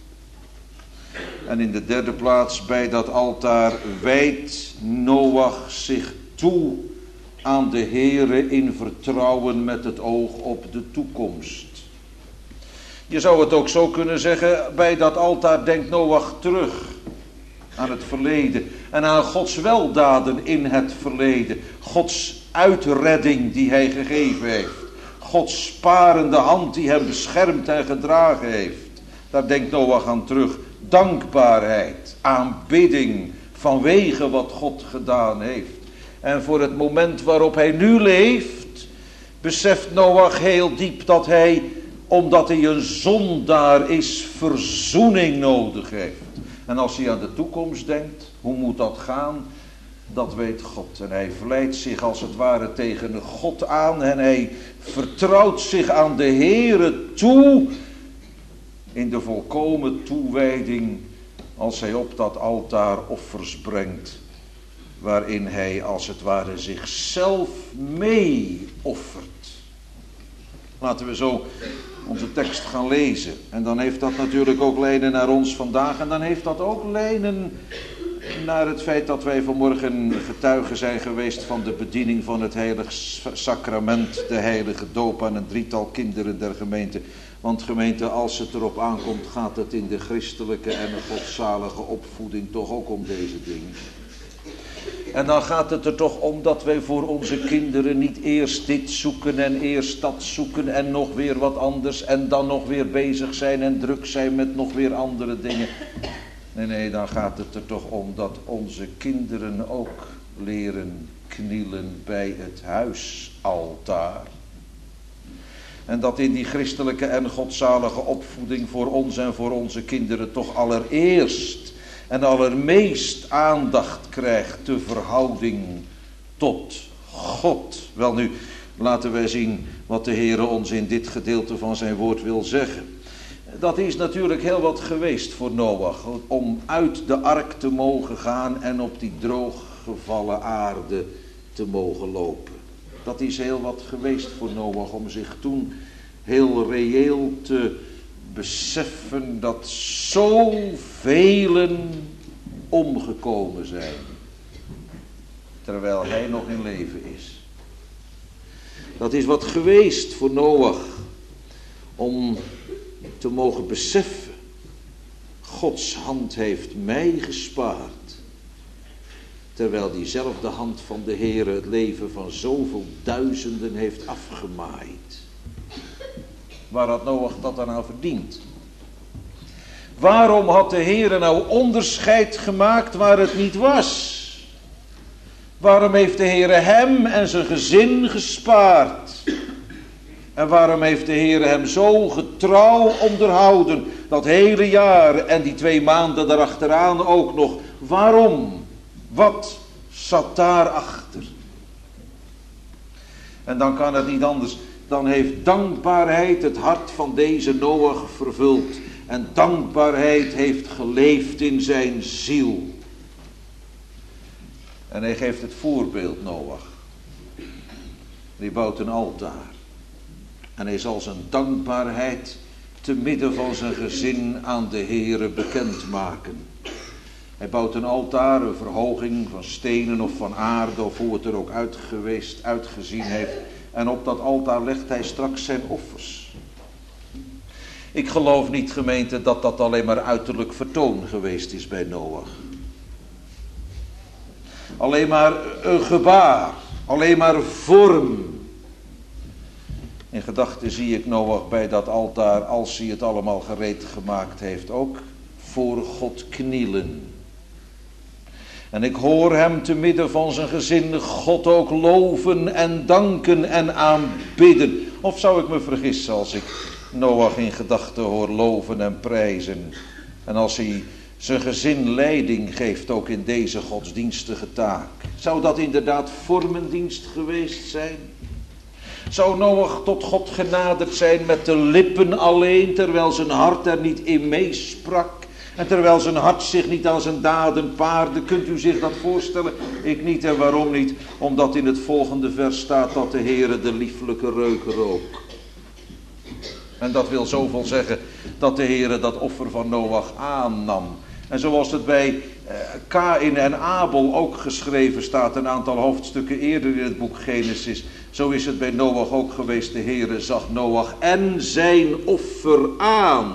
En in de derde plaats, bij dat altaar wijdt Noach zich toe aan de Heere in vertrouwen met het oog op de toekomst. Je zou het ook zo kunnen zeggen, bij dat altaar denkt Noach terug aan het verleden en aan Gods weldaden in het verleden. Gods uitredding die hij gegeven heeft. Gods sparende hand die hem beschermd en gedragen heeft. Daar denkt Noach aan terug. Dankbaarheid, aanbidding vanwege wat God gedaan heeft. En voor het moment waarop hij nu leeft, beseft Noach heel diep dat hij, omdat hij een zondaar is, verzoening nodig heeft. En als hij aan de toekomst denkt, hoe moet dat gaan? Dat weet God. En hij vlijt zich als het ware tegen God aan. En hij vertrouwt zich aan de Heere toe. In de volkomen toewijding. Als hij op dat altaar offers brengt. Waarin hij als het ware zichzelf mee offert. Laten we zo onze tekst gaan lezen. En dan heeft dat natuurlijk ook lijnen naar ons vandaag. En dan heeft dat ook lijnen naar het feit dat wij vanmorgen getuigen zijn geweest van de bediening van het heilig sacrament, de heilige doop aan een drietal kinderen der gemeente. Want gemeente, als het erop aankomt, gaat het in de christelijke en de godzalige opvoeding toch ook om deze dingen. En dan gaat het er toch om dat wij voor onze kinderen niet eerst dit zoeken en eerst dat zoeken en nog weer wat anders en dan nog weer bezig zijn en druk zijn met nog weer andere dingen. Nee, dan gaat het er toch om dat onze kinderen ook leren knielen bij het huisaltaar. En dat in die christelijke en godzalige opvoeding voor ons en voor onze kinderen toch allereerst en allermeest aandacht krijgt de verhouding tot God. Welnu, laten wij zien wat de Heere ons in dit gedeelte van zijn woord wil zeggen. Dat is natuurlijk heel wat geweest voor Noach, om uit de ark te mogen gaan en op die drooggevallen aarde te mogen lopen. Dat is heel wat geweest voor Noach, om zich toen heel reëel te beseffen dat zoveel omgekomen zijn, terwijl hij nog in leven is. Dat is wat geweest voor Noach, om te mogen beseffen, Gods hand heeft mij gespaard, terwijl diezelfde hand van de Heere het leven van zoveel duizenden heeft afgemaaid. Waar had Noach dat dan nou verdiend? Waarom had de Heere nou onderscheid gemaakt waar het niet was? Waarom heeft de Heere hem en zijn gezin gespaard? En waarom heeft de Heere hem zo getrouw onderhouden, dat hele jaar en die 2 maanden daarachteraan ook nog? Waarom? Wat zat daarachter? En dan kan het niet anders. Dan heeft dankbaarheid het hart van deze Noach vervuld. En dankbaarheid heeft geleefd in zijn ziel. En hij geeft het voorbeeld, Noach. Die bouwt een altaar. En hij zal zijn dankbaarheid te midden van zijn gezin aan de Heere bekendmaken. Hij bouwt een altaar, een verhoging van stenen of van aarde, of hoe het er ook uitgezien heeft. En op dat altaar legt hij straks zijn offers. Ik geloof niet, gemeente, dat dat alleen maar uiterlijk vertoon geweest is bij Noach. Alleen maar een gebaar, alleen maar vorm. In gedachten zie ik Noach bij dat altaar, als hij het allemaal gereed gemaakt heeft, ook voor God knielen. En ik hoor hem te midden van zijn gezin God ook loven en danken en aanbidden. Of zou ik me vergissen als ik Noach in gedachten hoor loven en prijzen. En als hij zijn gezin leiding geeft ook in deze godsdienstige taak. Zou dat inderdaad vormendienst geweest zijn? Zou Noach tot God genaderd zijn met de lippen alleen, terwijl zijn hart er niet in meesprak? En terwijl zijn hart zich niet aan zijn daden paarde? Kunt u zich dat voorstellen? Ik niet. En waarom niet? Omdat in het volgende vers staat dat de Heere de lieflijke reuk rook. En dat wil zoveel zeggen dat de Heere dat offer van Noach aannam. En zoals het bij Kaïn en Abel ook geschreven staat, een aantal hoofdstukken eerder in het boek Genesis, zo is het bij Noach ook geweest. De Heere zag Noach en zijn offer aan.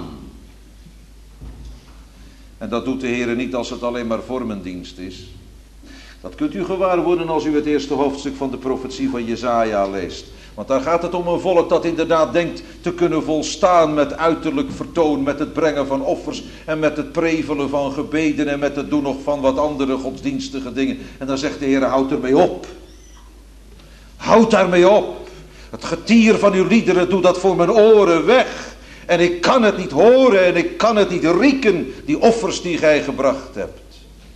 En dat doet de Heere niet als het alleen maar vormendienst is. Dat kunt u gewaar worden als u het eerste hoofdstuk van de profetie van Jesaja leest. Want daar gaat het om een volk dat inderdaad denkt te kunnen volstaan met uiterlijk vertoon, met het brengen van offers en met het prevelen van gebeden en met het doen nog van wat andere godsdienstige dingen. En dan zegt de Heer, houd ermee op. Houd daarmee op. Het getier van uw liederen doet dat voor mijn oren weg. En ik kan het niet horen en ik kan het niet rieken, die offers die gij gebracht hebt.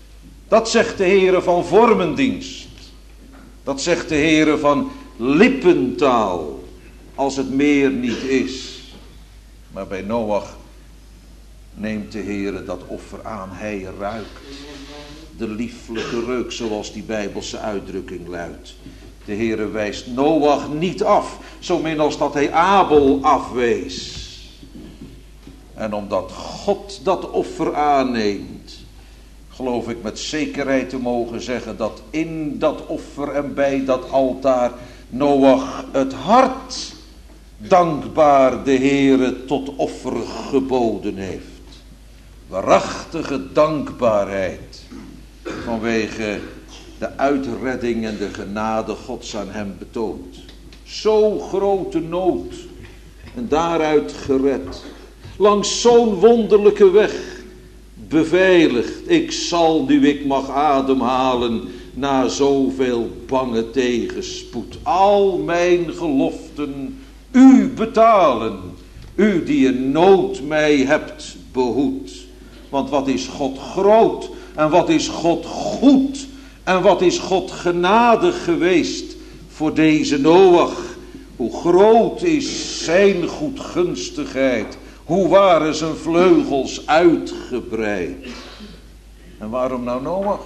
Dat zegt de Heere van vormendienst. Dat zegt de Heere van lippentaal, als het meer niet is. Maar bij Noach neemt de Heere dat offer aan. Hij ruikt de lieflijke reuk, zoals die Bijbelse uitdrukking luidt. De Heere wijst Noach niet af, zo min als dat hij Abel afwees. En omdat God dat offer aanneemt, geloof ik met zekerheid te mogen zeggen dat in dat offer en bij dat altaar Noach het hart dankbaar de Heere tot offer geboden heeft. Waarachtige dankbaarheid vanwege de uitredding en de genade Gods aan hem betoond. Zo grote nood en daaruit gered. Langs zo'n wonderlijke weg beveiligd. Ik zal, nu ik mag ademhalen, na zoveel bange tegenspoed, al mijn geloften u betalen. U die in nood mij hebt behoed. Want wat is God groot en wat is God goed en wat is God genadig geweest voor deze Noach. Hoe groot is zijn goedgunstigheid. Hoe waren zijn vleugels uitgebreid. En waarom nou Noach?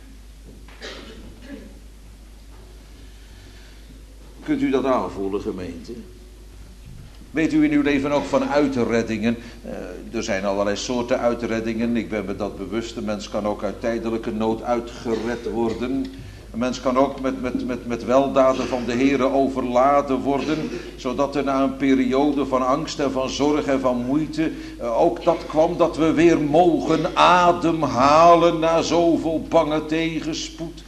Kunt u dat aanvoelen, gemeente? Weet u in uw leven ook van uitreddingen? Er zijn allerlei soorten uitreddingen. Ik ben me dat bewust. Een mens kan ook uit tijdelijke nood uitgered worden. Een mens kan ook met weldaden van de Heere overladen worden. Zodat er na een periode van angst en van zorg en van moeite ook dat kwam dat we weer mogen ademhalen na zoveel bange tegenspoed.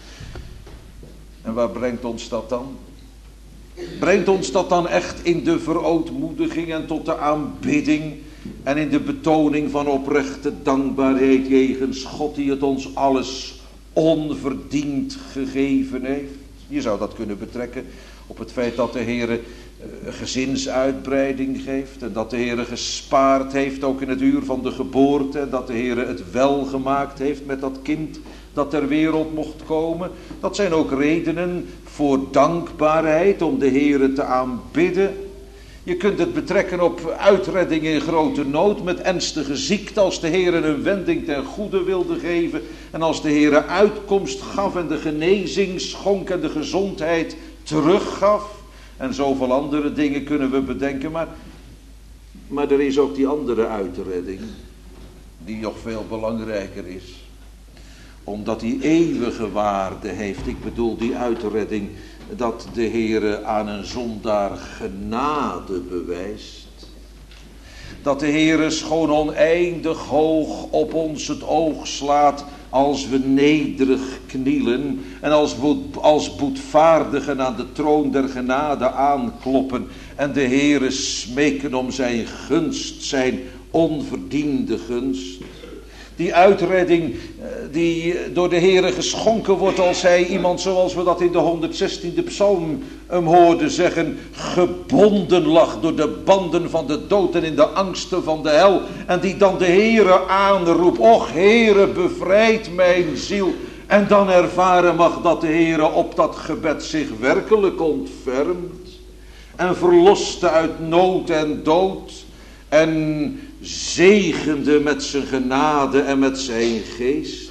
En waar brengt ons dat dan? Brengt ons dat dan echt in de verootmoediging en tot de aanbidding en in de betoning van oprechte dankbaarheid jegens God die het ons alles onverdiend gegeven heeft? Je zou dat kunnen betrekken op het feit dat de Heere gezinsuitbreiding geeft en dat de Heere gespaard heeft ook in het uur van de geboorte en dat de Heere het wel gemaakt heeft met dat kind dat ter wereld mocht komen. Dat zijn ook redenen voor dankbaarheid om de Heere te aanbidden. Je kunt het betrekken op uitredding in grote nood met ernstige ziekte, als de Heere een wending ten goede wilde geven en als de Heere uitkomst gaf en de genezing schonk en de gezondheid teruggaf. En zoveel andere dingen kunnen we bedenken, maar er is ook die andere uitredding die nog veel belangrijker is. Omdat die eeuwige waarde heeft. Ik bedoel die uitredding dat de Heere aan een zondaar genade bewijst. Dat de Heere schoon oneindig hoog op ons het oog slaat als we nederig knielen en als boetvaardigen aan de troon der genade aankloppen en de Heere smeken om zijn gunst, zijn onverdiende gunst. Die uitredding die door de Heere geschonken wordt als hij iemand zoals we dat in de 116e psalm hem hoorden zeggen, gebonden lag door de banden van de dood en in de angsten van de hel. En die dan de Heere aanroept, och Heere bevrijd mijn ziel. En dan ervaren mag dat de Heere op dat gebed zich werkelijk ontfermt. En verloste uit nood en dood. En zegende met zijn genade en met zijn geest.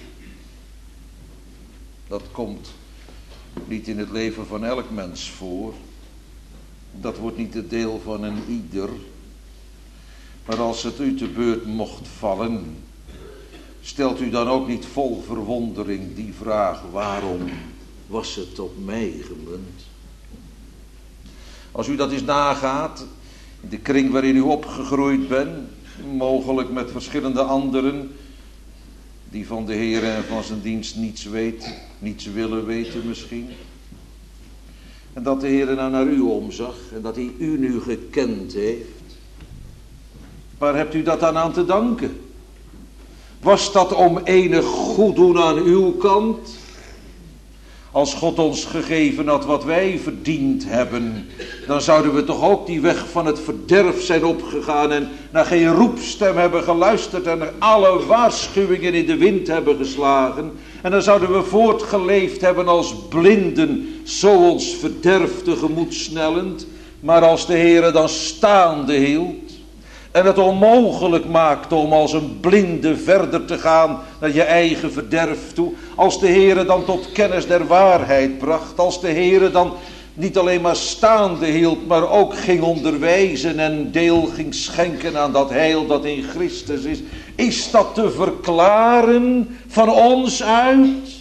Dat komt niet in het leven van elk mens voor. Dat wordt niet het deel van een ieder. Maar als het u te beurt mocht vallen, stelt u dan ook niet vol verwondering die vraag, waarom was het op mij gemunt? Als u dat eens nagaat, in de kring waarin u opgegroeid bent, mogelijk met verschillende anderen, die van de Heer en van zijn dienst niets weten, niets willen weten misschien. En dat de Heer nou naar u omzag en dat hij u nu gekend heeft. Waar hebt u dat dan aan te danken? Was dat om enig goed doen aan uw kant? Als God ons gegeven had wat wij verdiend hebben, dan zouden we toch ook die weg van het verderf zijn opgegaan en naar geen roepstem hebben geluisterd en naar alle waarschuwingen in de wind hebben geslagen. En dan zouden we voortgeleefd hebben als blinden, zo ons verderf tegemoet snellend. Maar als de Heere dan staande hield en het onmogelijk maakte om als een blinde verder te gaan naar je eigen verderf toe. Als de Heere dan tot kennis der waarheid bracht. Als de Heere dan niet alleen maar staande hield, maar ook ging onderwijzen en deel ging schenken aan dat heil dat in Christus is. Is dat te verklaren van ons uit?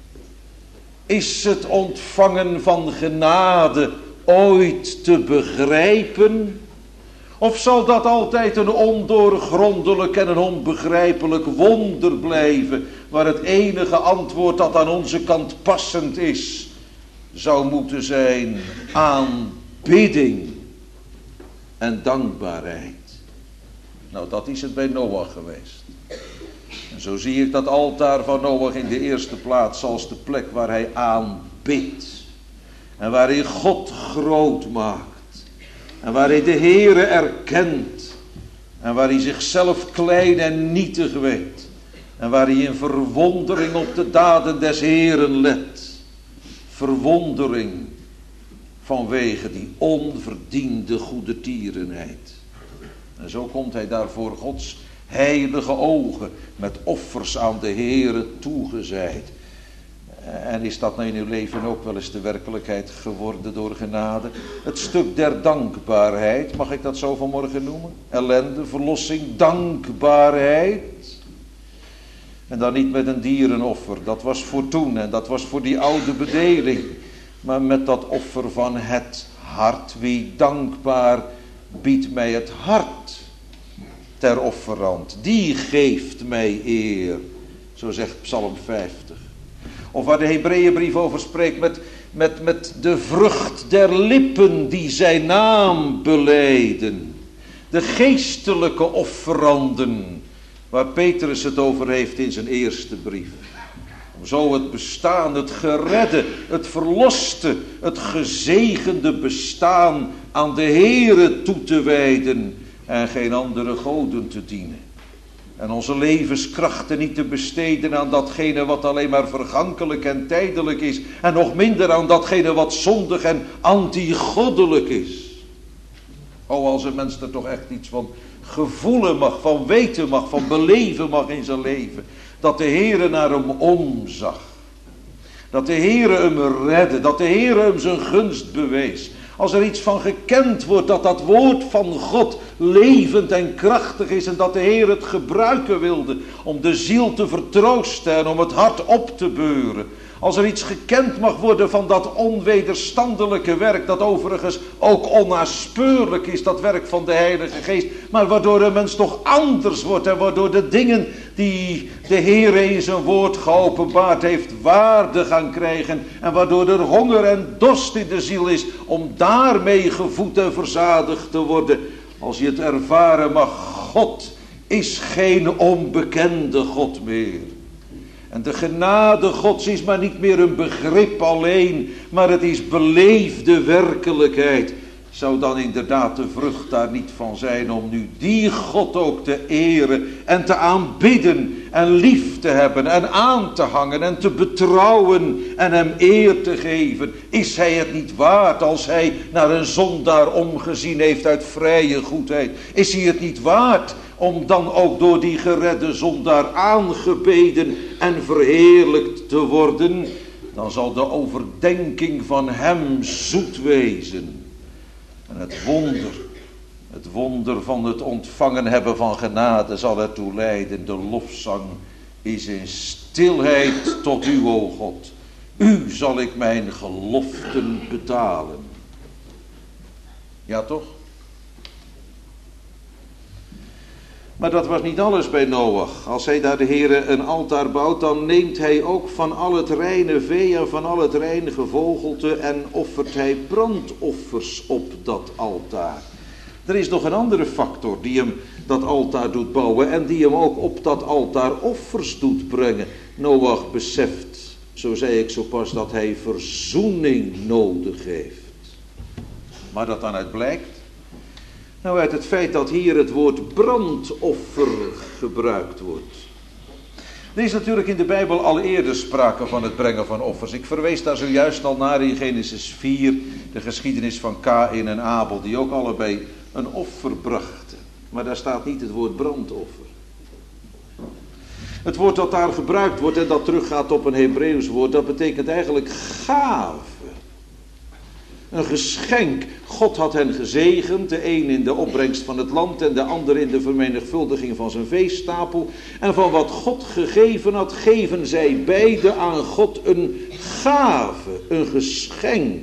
Is het ontvangen van genade ooit te begrijpen? Of zal dat altijd een ondoorgrondelijk en een onbegrijpelijk wonder blijven, waar het enige antwoord dat aan onze kant passend is, zou moeten zijn aanbidding en dankbaarheid. Nou, dat is het bij Noach geweest. En zo zie ik dat altaar van Noach in de eerste plaats als de plek waar hij aanbidt. En waar hij God groot maakt. En waar hij de Heere erkent. En waar hij zichzelf klein en nietig weet. En waar hij in verwondering op de daden des Heeren let. Verwondering vanwege die onverdiende goedertierenheid. En zo komt hij daar voor Gods heilige ogen met offers aan de Heere toegezeid. En is dat nou in uw leven ook wel eens de werkelijkheid geworden door genade? Het stuk der dankbaarheid, mag ik dat zo vanmorgen noemen? Ellende, verlossing, dankbaarheid. En dan niet met een dierenoffer, dat was voor toen en dat was voor die oude bedeling. Maar met dat offer van het hart. Wie dankbaar biedt mij het hart ter offerand. Die geeft mij eer. Zo zegt Psalm 50. Of waar de Hebreeënbrief over spreekt met de vrucht der lippen die zijn naam belijden. De geestelijke offeranden waar Petrus het over heeft in zijn eerste brief. Om zo het bestaan, het geredde, het verloste, het gezegende bestaan aan de Heere toe te wijden en geen andere goden te dienen. En onze levenskrachten niet te besteden aan datgene wat alleen maar vergankelijk en tijdelijk is. En nog minder aan datgene wat zondig en antigoddelijk is. Oh, als een mens er toch echt iets van gevoelen mag, van weten mag, van beleven mag in zijn leven. Dat de Heere naar hem omzag. Dat de Heere hem redde. Dat de Heere hem zijn gunst bewees. Als er iets van gekend wordt dat dat woord van God levend en krachtig is. En dat de Heer het gebruiken wilde om de ziel te vertroosten en om het hart op te beuren. Als er iets gekend mag worden van dat onwederstandelijke werk. Dat overigens ook onnaspeurlijk is, dat werk van de Heilige Geest. Maar waardoor een mens toch anders wordt. En waardoor de dingen die de Heer in zijn woord geopenbaard heeft waarde gaan krijgen. En waardoor er honger en dorst in de ziel is om daarmee gevoed en verzadigd te worden. Als je het ervaren mag, God is geen onbekende God meer. En de genade Gods is maar niet meer een begrip alleen, maar het is beleefde werkelijkheid. Zou dan inderdaad de vrucht daar niet van zijn om nu die God ook te eren en te aanbidden en lief te hebben en aan te hangen en te betrouwen en hem eer te geven? Is hij het niet waard als hij naar een zondaar omgezien heeft uit vrije goedheid? Is hij het niet waard om dan ook door die geredde zondaar aangebeden en verheerlijkt te worden? Dan zal de overdenking van hem zoet wezen. En het wonder van het ontvangen hebben van genade zal ertoe leiden. De lofzang is in stilheid tot u, o God. U zal ik mijn geloften betalen. Ja toch? Maar dat was niet alles bij Noach. Als hij daar de Heere een altaar bouwt, dan neemt hij ook van al het reine vee en van al het reine gevogelte en offert hij brandoffers op dat altaar. Er is nog een andere factor die hem dat altaar doet bouwen en die hem ook op dat altaar offers doet brengen. Noach beseft, zo zei ik zo pas, dat hij verzoening nodig heeft. Maar dat dan uit blijkt? Nou, uit het feit dat hier het woord brandoffer gebruikt wordt. Er is natuurlijk in de Bijbel al eerder sprake van het brengen van offers. Ik verwees daar zojuist al naar in Genesis 4, de geschiedenis van Kaïn en Abel, die ook allebei een offer brachten. Maar daar staat niet het woord brandoffer. Het woord dat daar gebruikt wordt en dat teruggaat op een Hebreeuws woord, dat betekent eigenlijk gave. Een geschenk. God had hen gezegend, de een in de opbrengst van het land en de ander in de vermenigvuldiging van zijn veestapel. En van wat God gegeven had, geven zij beide aan God een gave, een geschenk.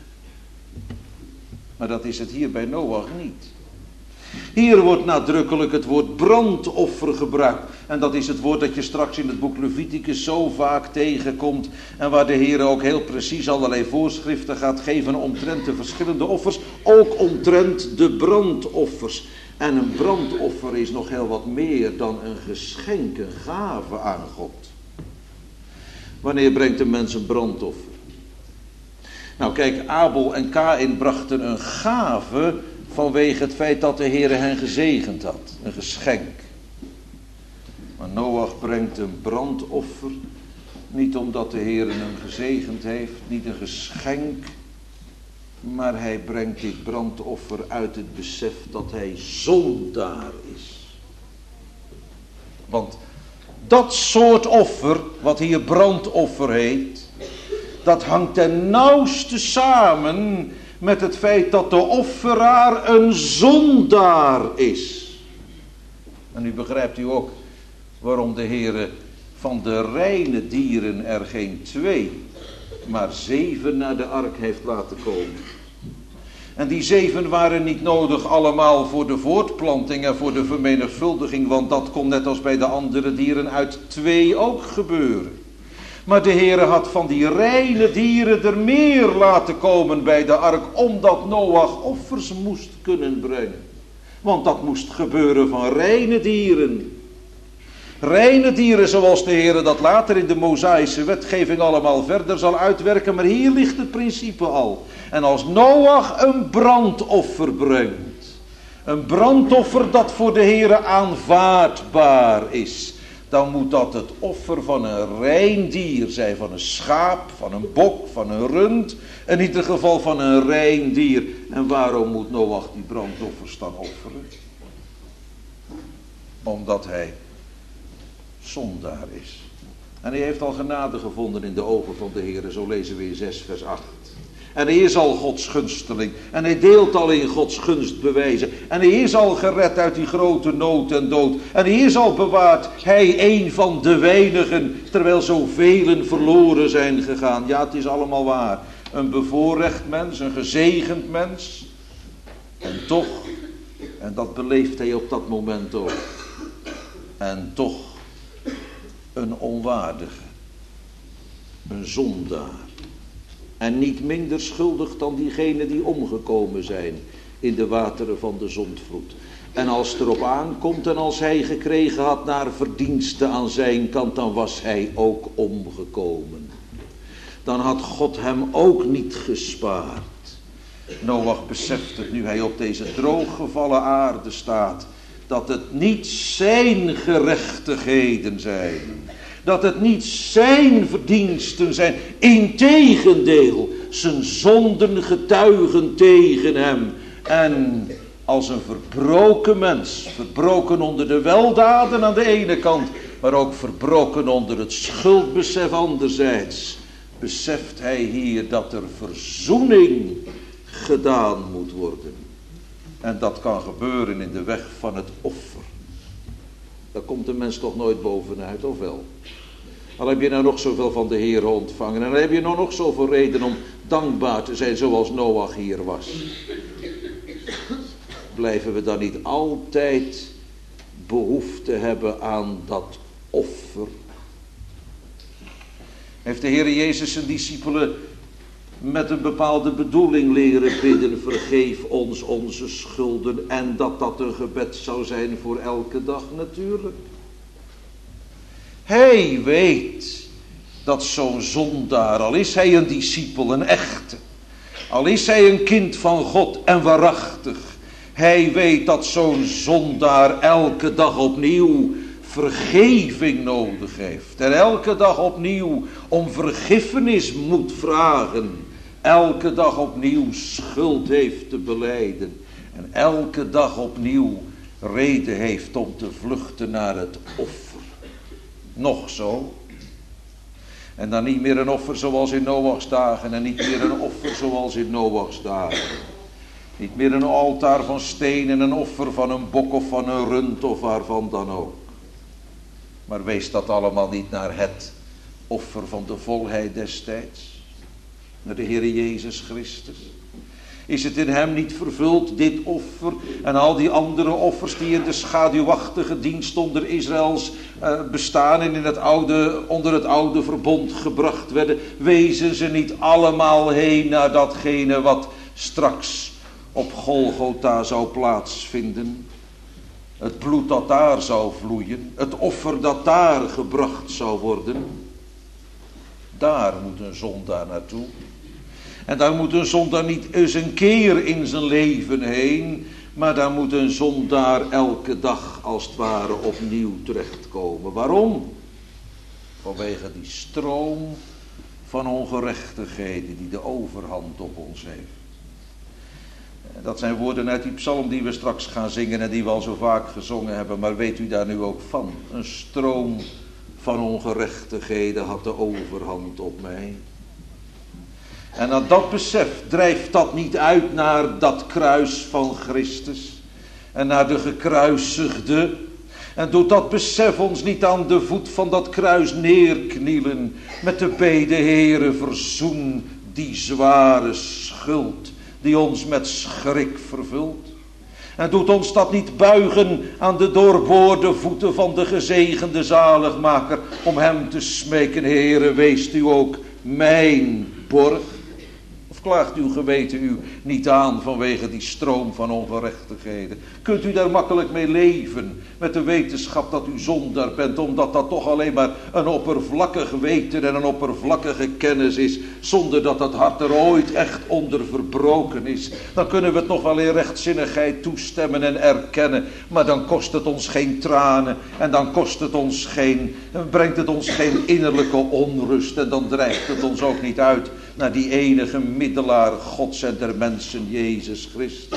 Maar dat is het hier bij Noach niet. Hier wordt nadrukkelijk het woord brandoffer gebruikt. En dat is het woord dat je straks in het boek Leviticus zo vaak tegenkomt. En waar de Heer ook heel precies allerlei voorschriften gaat geven omtrent de verschillende offers. Ook omtrent de brandoffers. En een brandoffer is nog heel wat meer dan een geschenk, een gave aan God. Wanneer brengt een mens een brandoffer? Nou kijk, Abel en Kaïn brachten een gave vanwege het feit dat de Heer hen gezegend had. Een geschenk. Maar Noach brengt een brandoffer. Niet omdat de Heer hem gezegend heeft. Niet een geschenk. Maar hij brengt dit brandoffer uit het besef dat hij zondaar is. Want dat soort offer, wat hier brandoffer heet, dat hangt ten nauwste samen met het feit dat de offeraar een zondaar is. En nu begrijpt u ook waarom de Heer van de reine dieren er geen 2, maar 7 naar de ark heeft laten komen. En die 7 waren niet nodig allemaal voor de voortplanting en voor de vermenigvuldiging, want dat kon net als bij de andere dieren uit 2 ook gebeuren. Maar de Heere had van die reine dieren er meer laten komen bij de ark, omdat Noach offers moest kunnen brengen. Want dat moest gebeuren van reine dieren. Reine dieren zoals de Heere dat later in de Mosaïsche wetgeving allemaal verder zal uitwerken, maar hier ligt het principe al. En als Noach een brandoffer brengt, een brandoffer dat voor de Heere aanvaardbaar is, dan moet dat het offer van een rein dier zijn, van een schaap, van een bok, van een rund, in ieder geval van een rein dier. En waarom moet Noach die brandoffers dan offeren? Omdat hij zondaar is. En hij heeft al genade gevonden in de ogen van de Heer, zo lezen we in 6 vers 8. En hij is al Gods gunsteling. En hij deelt al in Gods gunstbewijzen. En hij is al gered uit die grote nood en dood. En hij is al bewaard. Hij een van de weinigen. Terwijl zoveel verloren zijn gegaan. Ja, het is allemaal waar. Een bevoorrecht mens. Een gezegend mens. En toch. En dat beleeft hij op dat moment ook. En toch. Een onwaardige. Een zondaar. En niet minder schuldig dan diegenen die omgekomen zijn in de wateren van de zondvloed. En als het erop aankomt en als hij gekregen had naar verdienste aan zijn kant, dan was hij ook omgekomen. Dan had God hem ook niet gespaard. Noach beseft het nu hij op deze drooggevallen aarde staat, dat het niet zijn gerechtigheden zijn. Dat het niet zijn verdiensten zijn. Integendeel, zijn zonden getuigen tegen hem. En als een verbroken mens, verbroken onder de weldaden aan de ene kant, maar ook verbroken onder het schuldbesef anderzijds, beseft hij hier dat er verzoening gedaan moet worden. En dat kan gebeuren in de weg van het offer. Daar komt de mens toch nooit bovenuit, of wel? Al heb je nou nog zoveel van de Heer ontvangen. En dan heb je nou nog zoveel reden om dankbaar te zijn zoals Noach hier was. Blijven we dan niet altijd behoefte hebben aan dat offer? Heeft de Heer Jezus zijn discipelen met een bepaalde bedoeling leren bidden: vergeef ons onze schulden, en dat een gebed zou zijn voor elke dag? Natuurlijk. Hij weet dat zo'n zondaar, al is hij een discipel, een echte, al is hij een kind van God en waarachtig, hij weet dat zo'n zondaar elke dag opnieuw vergeving nodig heeft. En elke dag opnieuw om vergiffenis moet vragen. Elke dag opnieuw schuld heeft te belijden. En elke dag opnieuw reden heeft om te vluchten naar het offer. Nog zo. En dan niet meer een offer zoals in Noachs dagen. En niet meer een offer zoals in Noachs dagen. Niet meer een altaar van steen en een offer van een bok of van een rund of waarvan dan ook. Maar wees dat allemaal niet naar het offer van de volheid destijds. Naar de Heere Jezus Christus. Is het in hem niet vervuld, dit offer en al die andere offers die in de schaduwachtige dienst onder Israëls bestaan en onder het oude verbond gebracht werden? Wezen ze niet allemaal heen naar datgene wat straks op Golgotha zou plaatsvinden? Het bloed dat daar zou vloeien, het offer dat daar gebracht zou worden. Daar moet een zondaar naartoe. En daar moet een zondaar niet eens een keer in zijn leven heen, maar daar moet een zondaar elke dag als het ware opnieuw terechtkomen. Waarom? Vanwege die stroom van ongerechtigheden die de overhand op ons heeft. Dat zijn woorden uit die psalm die we straks gaan zingen en die we al zo vaak gezongen hebben, maar weet u daar nu ook van? Een stroom van ongerechtigheden had de overhand op mij. En aan dat besef drijft dat niet uit naar dat kruis van Christus en naar de gekruisigde. En doet dat besef ons niet aan de voet van dat kruis neerknielen met de bede: Heere, verzoen die zware schuld die ons met schrik vervult. En doet ons dat niet buigen aan de doorboorde voeten van de gezegende zaligmaker om hem te smeken: Heere, weest u ook mijn borg? Of klaagt uw geweten u niet aan vanwege die stroom van ongerechtigheden? Kunt u daar makkelijk mee leven met de wetenschap dat u zondaar bent, omdat dat toch alleen maar een oppervlakkig weten en een oppervlakkige kennis is, zonder dat het hart er ooit echt onder verbroken is? Dan kunnen we het nog wel in rechtzinnigheid toestemmen en erkennen, maar dan kost het ons geen tranen en dan brengt het ons geen innerlijke onrust en dan dreigt het ons ook niet uit naar die enige middelaar Gods en der mensen, Jezus Christus.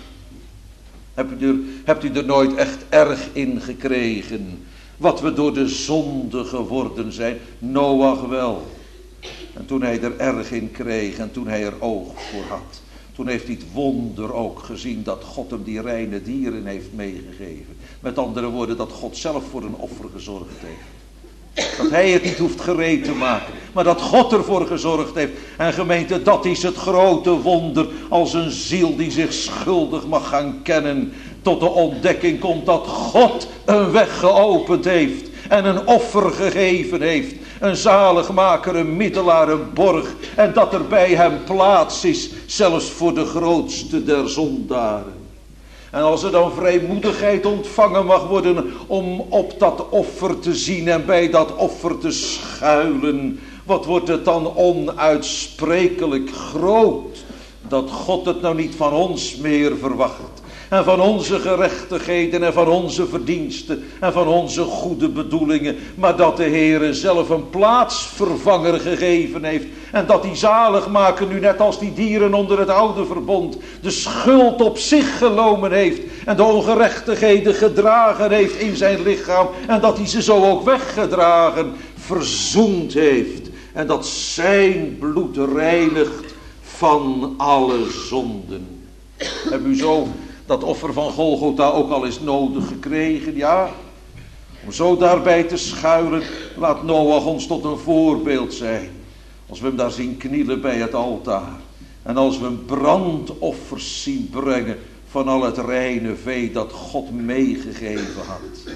Hebt u er nooit echt erg in gekregen wat we door de zonde geworden zijn? Noach wel. En toen hij er erg in kreeg en toen hij er oog voor had, toen heeft hij het wonder ook gezien dat God hem die reine dieren heeft meegegeven. Met andere woorden, dat God zelf voor een offer gezorgd heeft. Dat hij het niet hoeft gereed te maken, maar dat God ervoor gezorgd heeft. En gemeente, dat is het grote wonder, als een ziel die zich schuldig mag gaan kennen, tot de ontdekking komt dat God een weg geopend heeft en een offer gegeven heeft. Een zaligmaker, een middelaar, een borg. En dat er bij hem plaats is, zelfs voor de grootste der zondaren. En als er dan vrijmoedigheid ontvangen mag worden om op dat offer te zien en bij dat offer te schuilen, wat wordt het dan onuitsprekelijk groot dat God het nou niet van ons meer verwacht. En van onze gerechtigheden en van onze verdiensten en van onze goede bedoelingen. Maar dat de Heere zelf een plaatsvervanger gegeven heeft. En dat die zaligmaker nu net als die dieren onder het oude verbond de schuld op zich genomen heeft. En de ongerechtigheden gedragen heeft in zijn lichaam. En dat hij ze zo ook weggedragen, verzoend heeft. En dat zijn bloed reinigt van alle zonden. Heb u zo dat offer van Golgotha ook al eens nodig gekregen? Ja, om zo daarbij te schuilen, laat Noach ons tot een voorbeeld zijn. Als we hem daar zien knielen bij het altaar. En als we hem brandoffers zien brengen van al het reine vee dat God meegegeven had.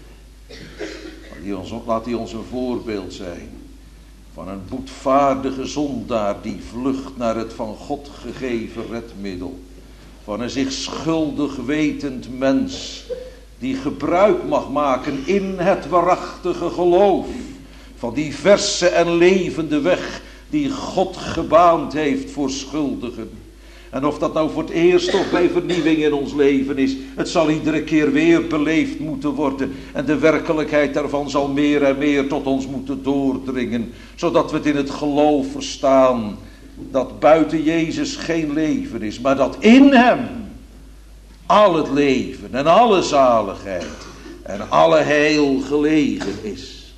Laat hij ons een voorbeeld zijn van een boetvaardige zondaar die vlucht naar het van God gegeven redmiddel. Van een zich schuldig wetend mens die gebruik mag maken in het waarachtige geloof van die verse en levende weg die God gebaand heeft voor schuldigen. En of dat nou voor het eerst of bij vernieuwing in ons leven is, het zal iedere keer weer beleefd moeten worden. En de werkelijkheid daarvan zal meer en meer tot ons moeten doordringen, zodat we het in het geloof verstaan dat buiten Jezus geen leven is, maar dat in hem al het leven en alle zaligheid en alle heil gelegen is.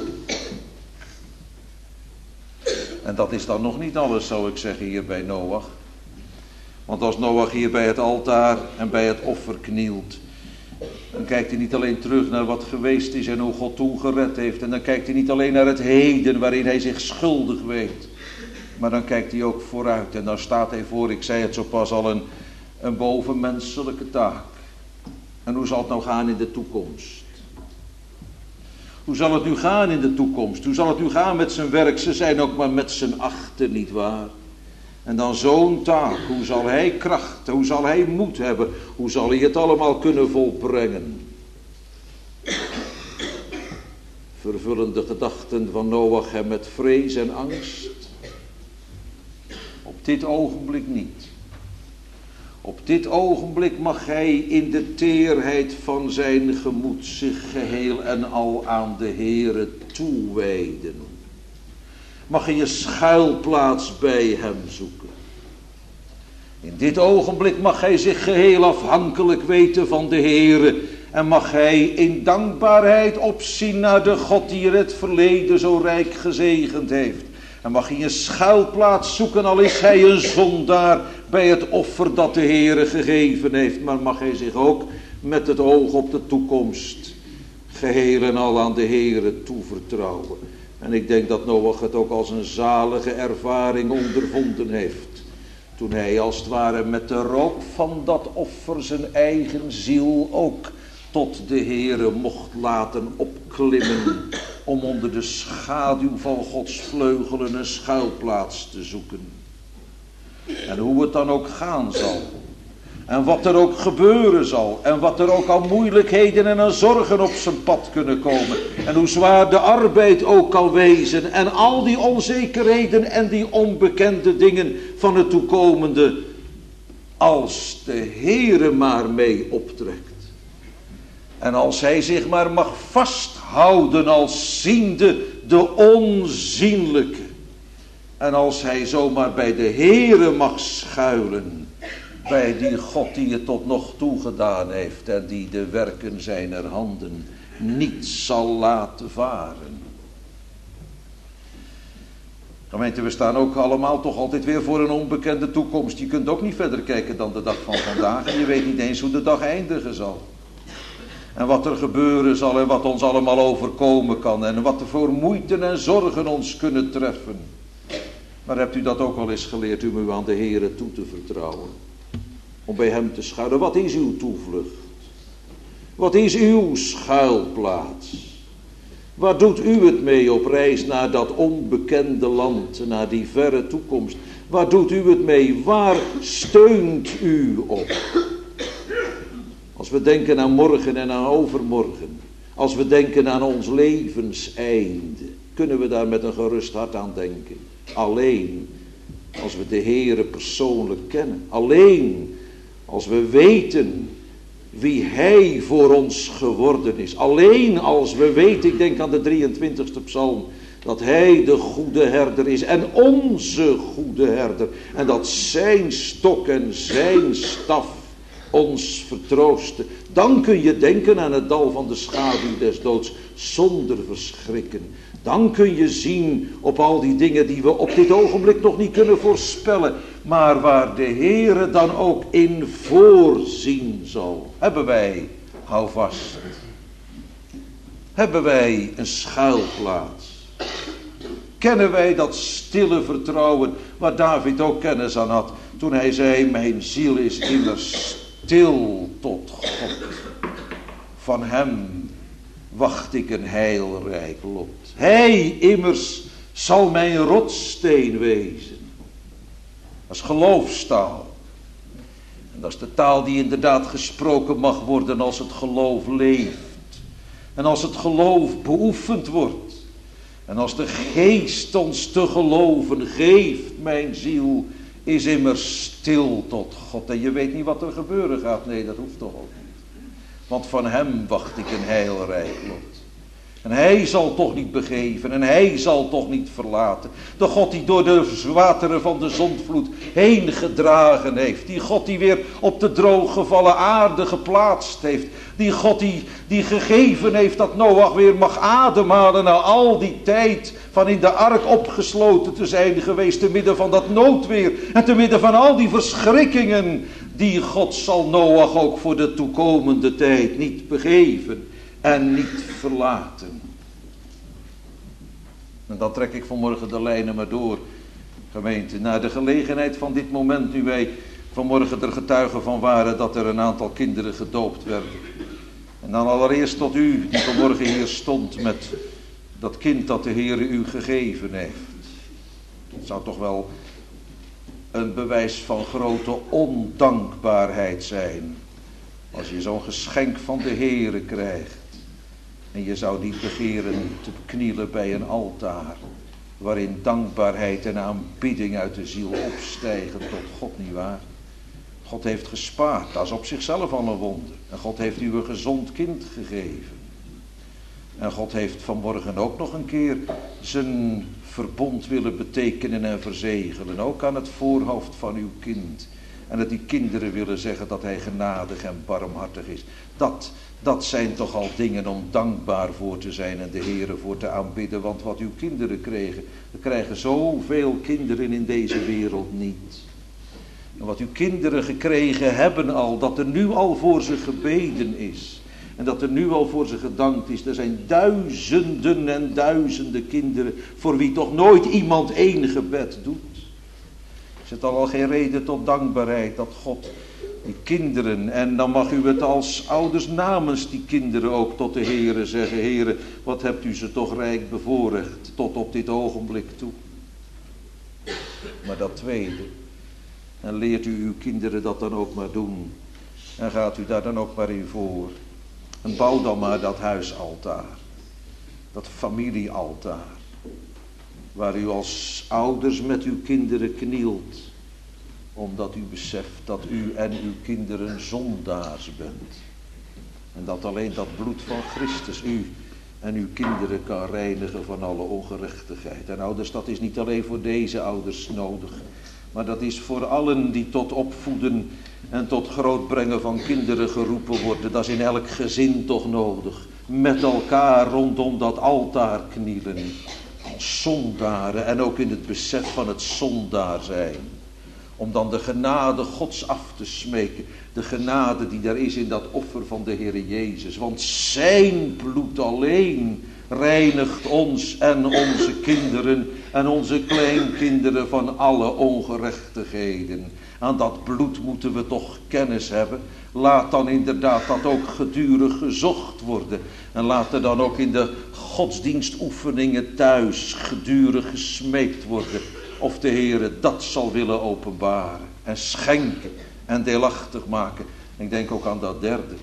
En dat is dan nog niet alles, zou ik zeggen, hier bij Noach. Want als Noach hier bij het altaar en bij het offer knielt, dan kijkt hij niet alleen terug naar wat geweest is en hoe God toen gered heeft. En dan kijkt hij niet alleen naar het heden waarin hij zich schuldig weet. Maar dan kijkt hij ook vooruit en dan staat hij voor, ik zei het zo pas al, een bovenmenselijke taak. En hoe zal het nou gaan in de toekomst? Hoe zal het nu gaan in de toekomst? Hoe zal het nu gaan met zijn werk? Ze zijn ook maar met z'n achten, nietwaar? En dan zo'n taak, hoe zal hij kracht, hoe zal hij moed hebben? Hoe zal hij het allemaal kunnen volbrengen? Vervullen de gedachten van Noach hem met vrees en angst? Op dit ogenblik niet. Op dit ogenblik mag hij in de teerheid van zijn gemoed zich geheel en al aan de Heere toewijden. Mag hij een schuilplaats bij hem zoeken. In dit ogenblik mag hij zich geheel afhankelijk weten van de Heere. En mag hij in dankbaarheid opzien naar de God die in het verleden zo rijk gezegend heeft. En mag hij een schuilplaats zoeken, al is hij een zondaar, bij het offer dat de Heere gegeven heeft. Maar mag hij zich ook met het oog op de toekomst geheel en al aan de Heere toevertrouwen. En ik denk dat Noach het ook als een zalige ervaring ondervonden heeft. Toen hij als het ware met de rook van dat offer zijn eigen ziel ook tot de Heere mocht laten opklimmen. Om onder de schaduw van Gods vleugelen een schuilplaats te zoeken. En hoe het dan ook gaan zal. En wat er ook gebeuren zal. En wat er ook aan moeilijkheden en aan zorgen op zijn pad kunnen komen. En hoe zwaar de arbeid ook kan wezen. En al die onzekerheden en die onbekende dingen van het toekomende. Als de Heere maar mee optrekt. En als hij zich maar mag vasthouden als ziende de onzienlijke. En als hij zomaar bij de Heere mag schuilen. Bij die God die het tot nog toe gedaan heeft. En die de werken zijner handen niet zal laten varen. Gemeente, we staan ook allemaal toch altijd weer voor een onbekende toekomst. Je kunt ook niet verder kijken dan de dag van vandaag. En je weet niet eens hoe de dag eindigen zal. En wat er gebeuren zal en wat ons allemaal overkomen kan. En wat er voor moeite en zorgen ons kunnen treffen. Maar hebt u dat ook al eens geleerd om u aan de Heere toe te vertrouwen? Om bij hem te schuilen. Wat is uw toevlucht? Wat is uw schuilplaats? Waar doet u het mee op reis naar dat onbekende land, naar die verre toekomst? Waar doet u het mee? Waar steunt u op? Als we denken aan morgen en aan overmorgen. Als we denken aan ons levenseinde. Kunnen we daar met een gerust hart aan denken. Alleen als we de Heere persoonlijk kennen. Alleen als we weten wie Hij voor ons geworden is. Alleen als we weten, ik denk aan de 23e psalm. Dat Hij de goede herder is en onze goede herder. En dat zijn stok en zijn staf ons vertroosten. Dan kun je denken aan het dal van de schaduw des doods zonder verschrikken. Dan kun je zien op al die dingen die we op dit ogenblik nog niet kunnen voorspellen. Maar waar de Heere dan ook in voorzien zal. Hebben wij, hou vast. Hebben wij een schuilplaats. Kennen wij dat stille vertrouwen waar David ook kennis aan had. Toen hij zei, mijn ziel is immers stil tot God. Van hem wacht ik een heilrijk lot. Hij immers zal mijn rotssteen wezen. Dat is geloofstaal. En dat is de taal die inderdaad gesproken mag worden als het geloof leeft. En als het geloof beoefend wordt. En als de geest ons te geloven geeft, mijn ziel is immers stil tot God. En je weet niet wat er gebeuren gaat. Nee, dat hoeft toch ook niet. Want van hem wacht ik een heilrijk lot. En hij zal toch niet begeven. En hij zal toch niet verlaten. De God die door de wateren van de zondvloed heen gedragen heeft. Die God die weer op de drooggevallen aarde geplaatst heeft. Die God die gegeven heeft dat Noach weer mag ademhalen na al die tijd van in de ark opgesloten te zijn geweest. Te midden van dat noodweer en te midden van al die verschrikkingen. Die God zal Noach ook voor de toekomende tijd niet begeven en niet verlaten. En dan trek ik vanmorgen de lijnen maar door, gemeente, naar de gelegenheid van dit moment, nu wij vanmorgen er getuigen van waren dat er een aantal kinderen gedoopt werden. En dan allereerst tot u die vanmorgen hier stond met dat kind dat de Heer u gegeven heeft. Het zou toch wel een bewijs van grote ondankbaarheid zijn als je zo'n geschenk van de Heere krijgt. En je zou niet begeren te knielen bij een altaar, waarin dankbaarheid en aanbidding uit de ziel opstijgen tot God, nietwaar? God heeft gespaard, dat is op zichzelf al een wonder. En God heeft u een gezond kind gegeven. En God heeft vanmorgen ook nog een keer zijn verbond willen betekenen en verzegelen. Ook aan het voorhoofd van uw kind. En dat die kinderen willen zeggen dat hij genadig en barmhartig is. Dat zijn toch al dingen om dankbaar voor te zijn en de Heere voor te aanbidden. Want wat uw kinderen kregen, er krijgen zoveel kinderen in deze wereld niet. En wat uw kinderen gekregen hebben al, dat er nu al voor ze gebeden is. En dat er nu al voor ze gedankt is. Er zijn duizenden en duizenden kinderen voor wie toch nooit iemand één gebed doet. Is het al geen reden tot dankbaarheid dat God die kinderen, en dan mag u het als ouders namens die kinderen ook tot de Heere zeggen. Heere, wat hebt u ze toch rijk bevoorrecht tot op dit ogenblik toe. Maar dat tweede, en leert u uw kinderen dat dan ook maar doen. En gaat u daar dan ook maar in voor. En bouw dan maar dat huisaltaar. Dat familiealtaar. Waar u als ouders met uw kinderen knielt. Omdat u beseft dat u en uw kinderen zondaars bent. En dat alleen dat bloed van Christus u en uw kinderen kan reinigen van alle ongerechtigheid. En ouders, dat is niet alleen voor deze ouders nodig. Maar dat is voor allen die tot opvoeden en tot grootbrengen van kinderen geroepen worden. Dat is in elk gezin toch nodig. Met elkaar rondom dat altaar knielen. Als zondaren en ook in het besef van het zondaar zijn. Om dan de genade Gods af te smeken. De genade die daar is in dat offer van de Heere Jezus. Want zijn bloed alleen reinigt ons en onze kinderen en onze kleinkinderen van alle ongerechtigheden. Aan dat bloed moeten we toch kennis hebben. Laat dan inderdaad dat ook gedurig gezocht worden. En laat er dan ook in de godsdienstoefeningen thuis gedurig gesmeekt worden. Of de Heere dat zal willen openbaren en schenken en deelachtig maken. Ik denk ook aan dat derde.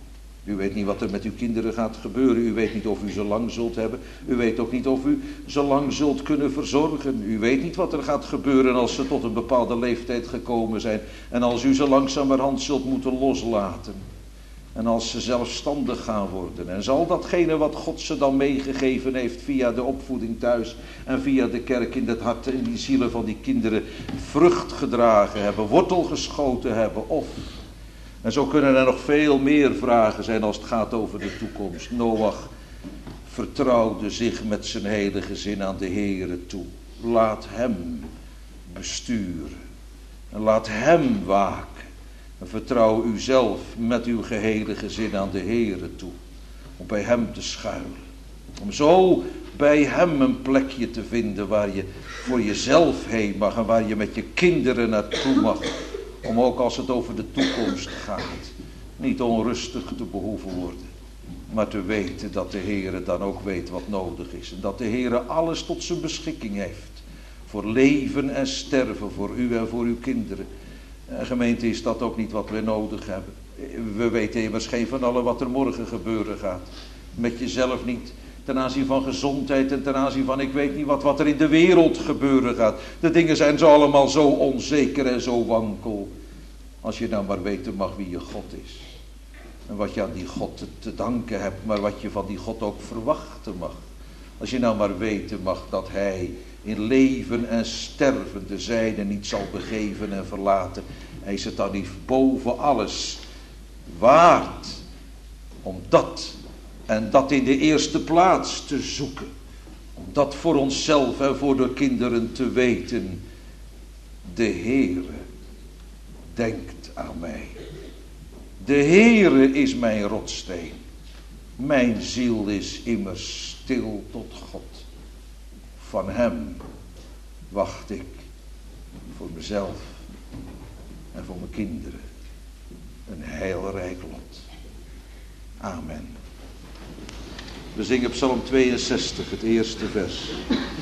U weet niet wat er met uw kinderen gaat gebeuren. U weet niet of u ze lang zult hebben. U weet ook niet of u ze lang zult kunnen verzorgen. U weet niet wat er gaat gebeuren als ze tot een bepaalde leeftijd gekomen zijn. En als u ze langzamerhand zult moeten loslaten. En als ze zelfstandig gaan worden. En zal datgene wat God ze dan meegegeven heeft via de opvoeding thuis. En via de kerk in het hart en die zielen van die kinderen vrucht gedragen hebben. Wortel geschoten hebben. Of... En zo kunnen er nog veel meer vragen zijn als het gaat over de toekomst. Noach vertrouwde zich met zijn hele gezin aan de Heere toe. Laat hem besturen. En laat hem waken. En vertrouw u zelf met uw gehele gezin aan de Heere toe. Om bij hem te schuilen. Om zo bij hem een plekje te vinden waar je voor jezelf heen mag. En waar je met je kinderen naartoe mag. Om ook als het over de toekomst gaat, niet onrustig te behoeven worden. Maar te weten dat de Heere dan ook weet wat nodig is. En dat de Heere alles tot zijn beschikking heeft. Voor leven en sterven, voor u en voor uw kinderen. En gemeente, is dat ook niet wat we nodig hebben. We weten immers geen van allen wat er morgen gebeuren gaat. Met jezelf niet, ten aanzien van gezondheid en ten aanzien van ik weet niet wat er in de wereld gebeuren gaat. De dingen zijn zo allemaal zo onzeker en zo wankel. Als je nou maar weten mag wie je God is. En wat je aan die God te danken hebt, maar wat je van die God ook verwachten mag. Als je nou maar weten mag dat hij in leven en sterven de zijne niet zal begeven en verlaten. Hij is het dan niet boven alles waard om dat en dat in de eerste plaats te zoeken. Om dat voor onszelf en voor de kinderen te weten. De Heere denkt aan mij. De Heere is mijn rotssteen. Mijn ziel is immers stil tot God. Van hem wacht ik voor mezelf en voor mijn kinderen een heilrijk lot. Amen. We zingen Psalm 62, het eerste vers.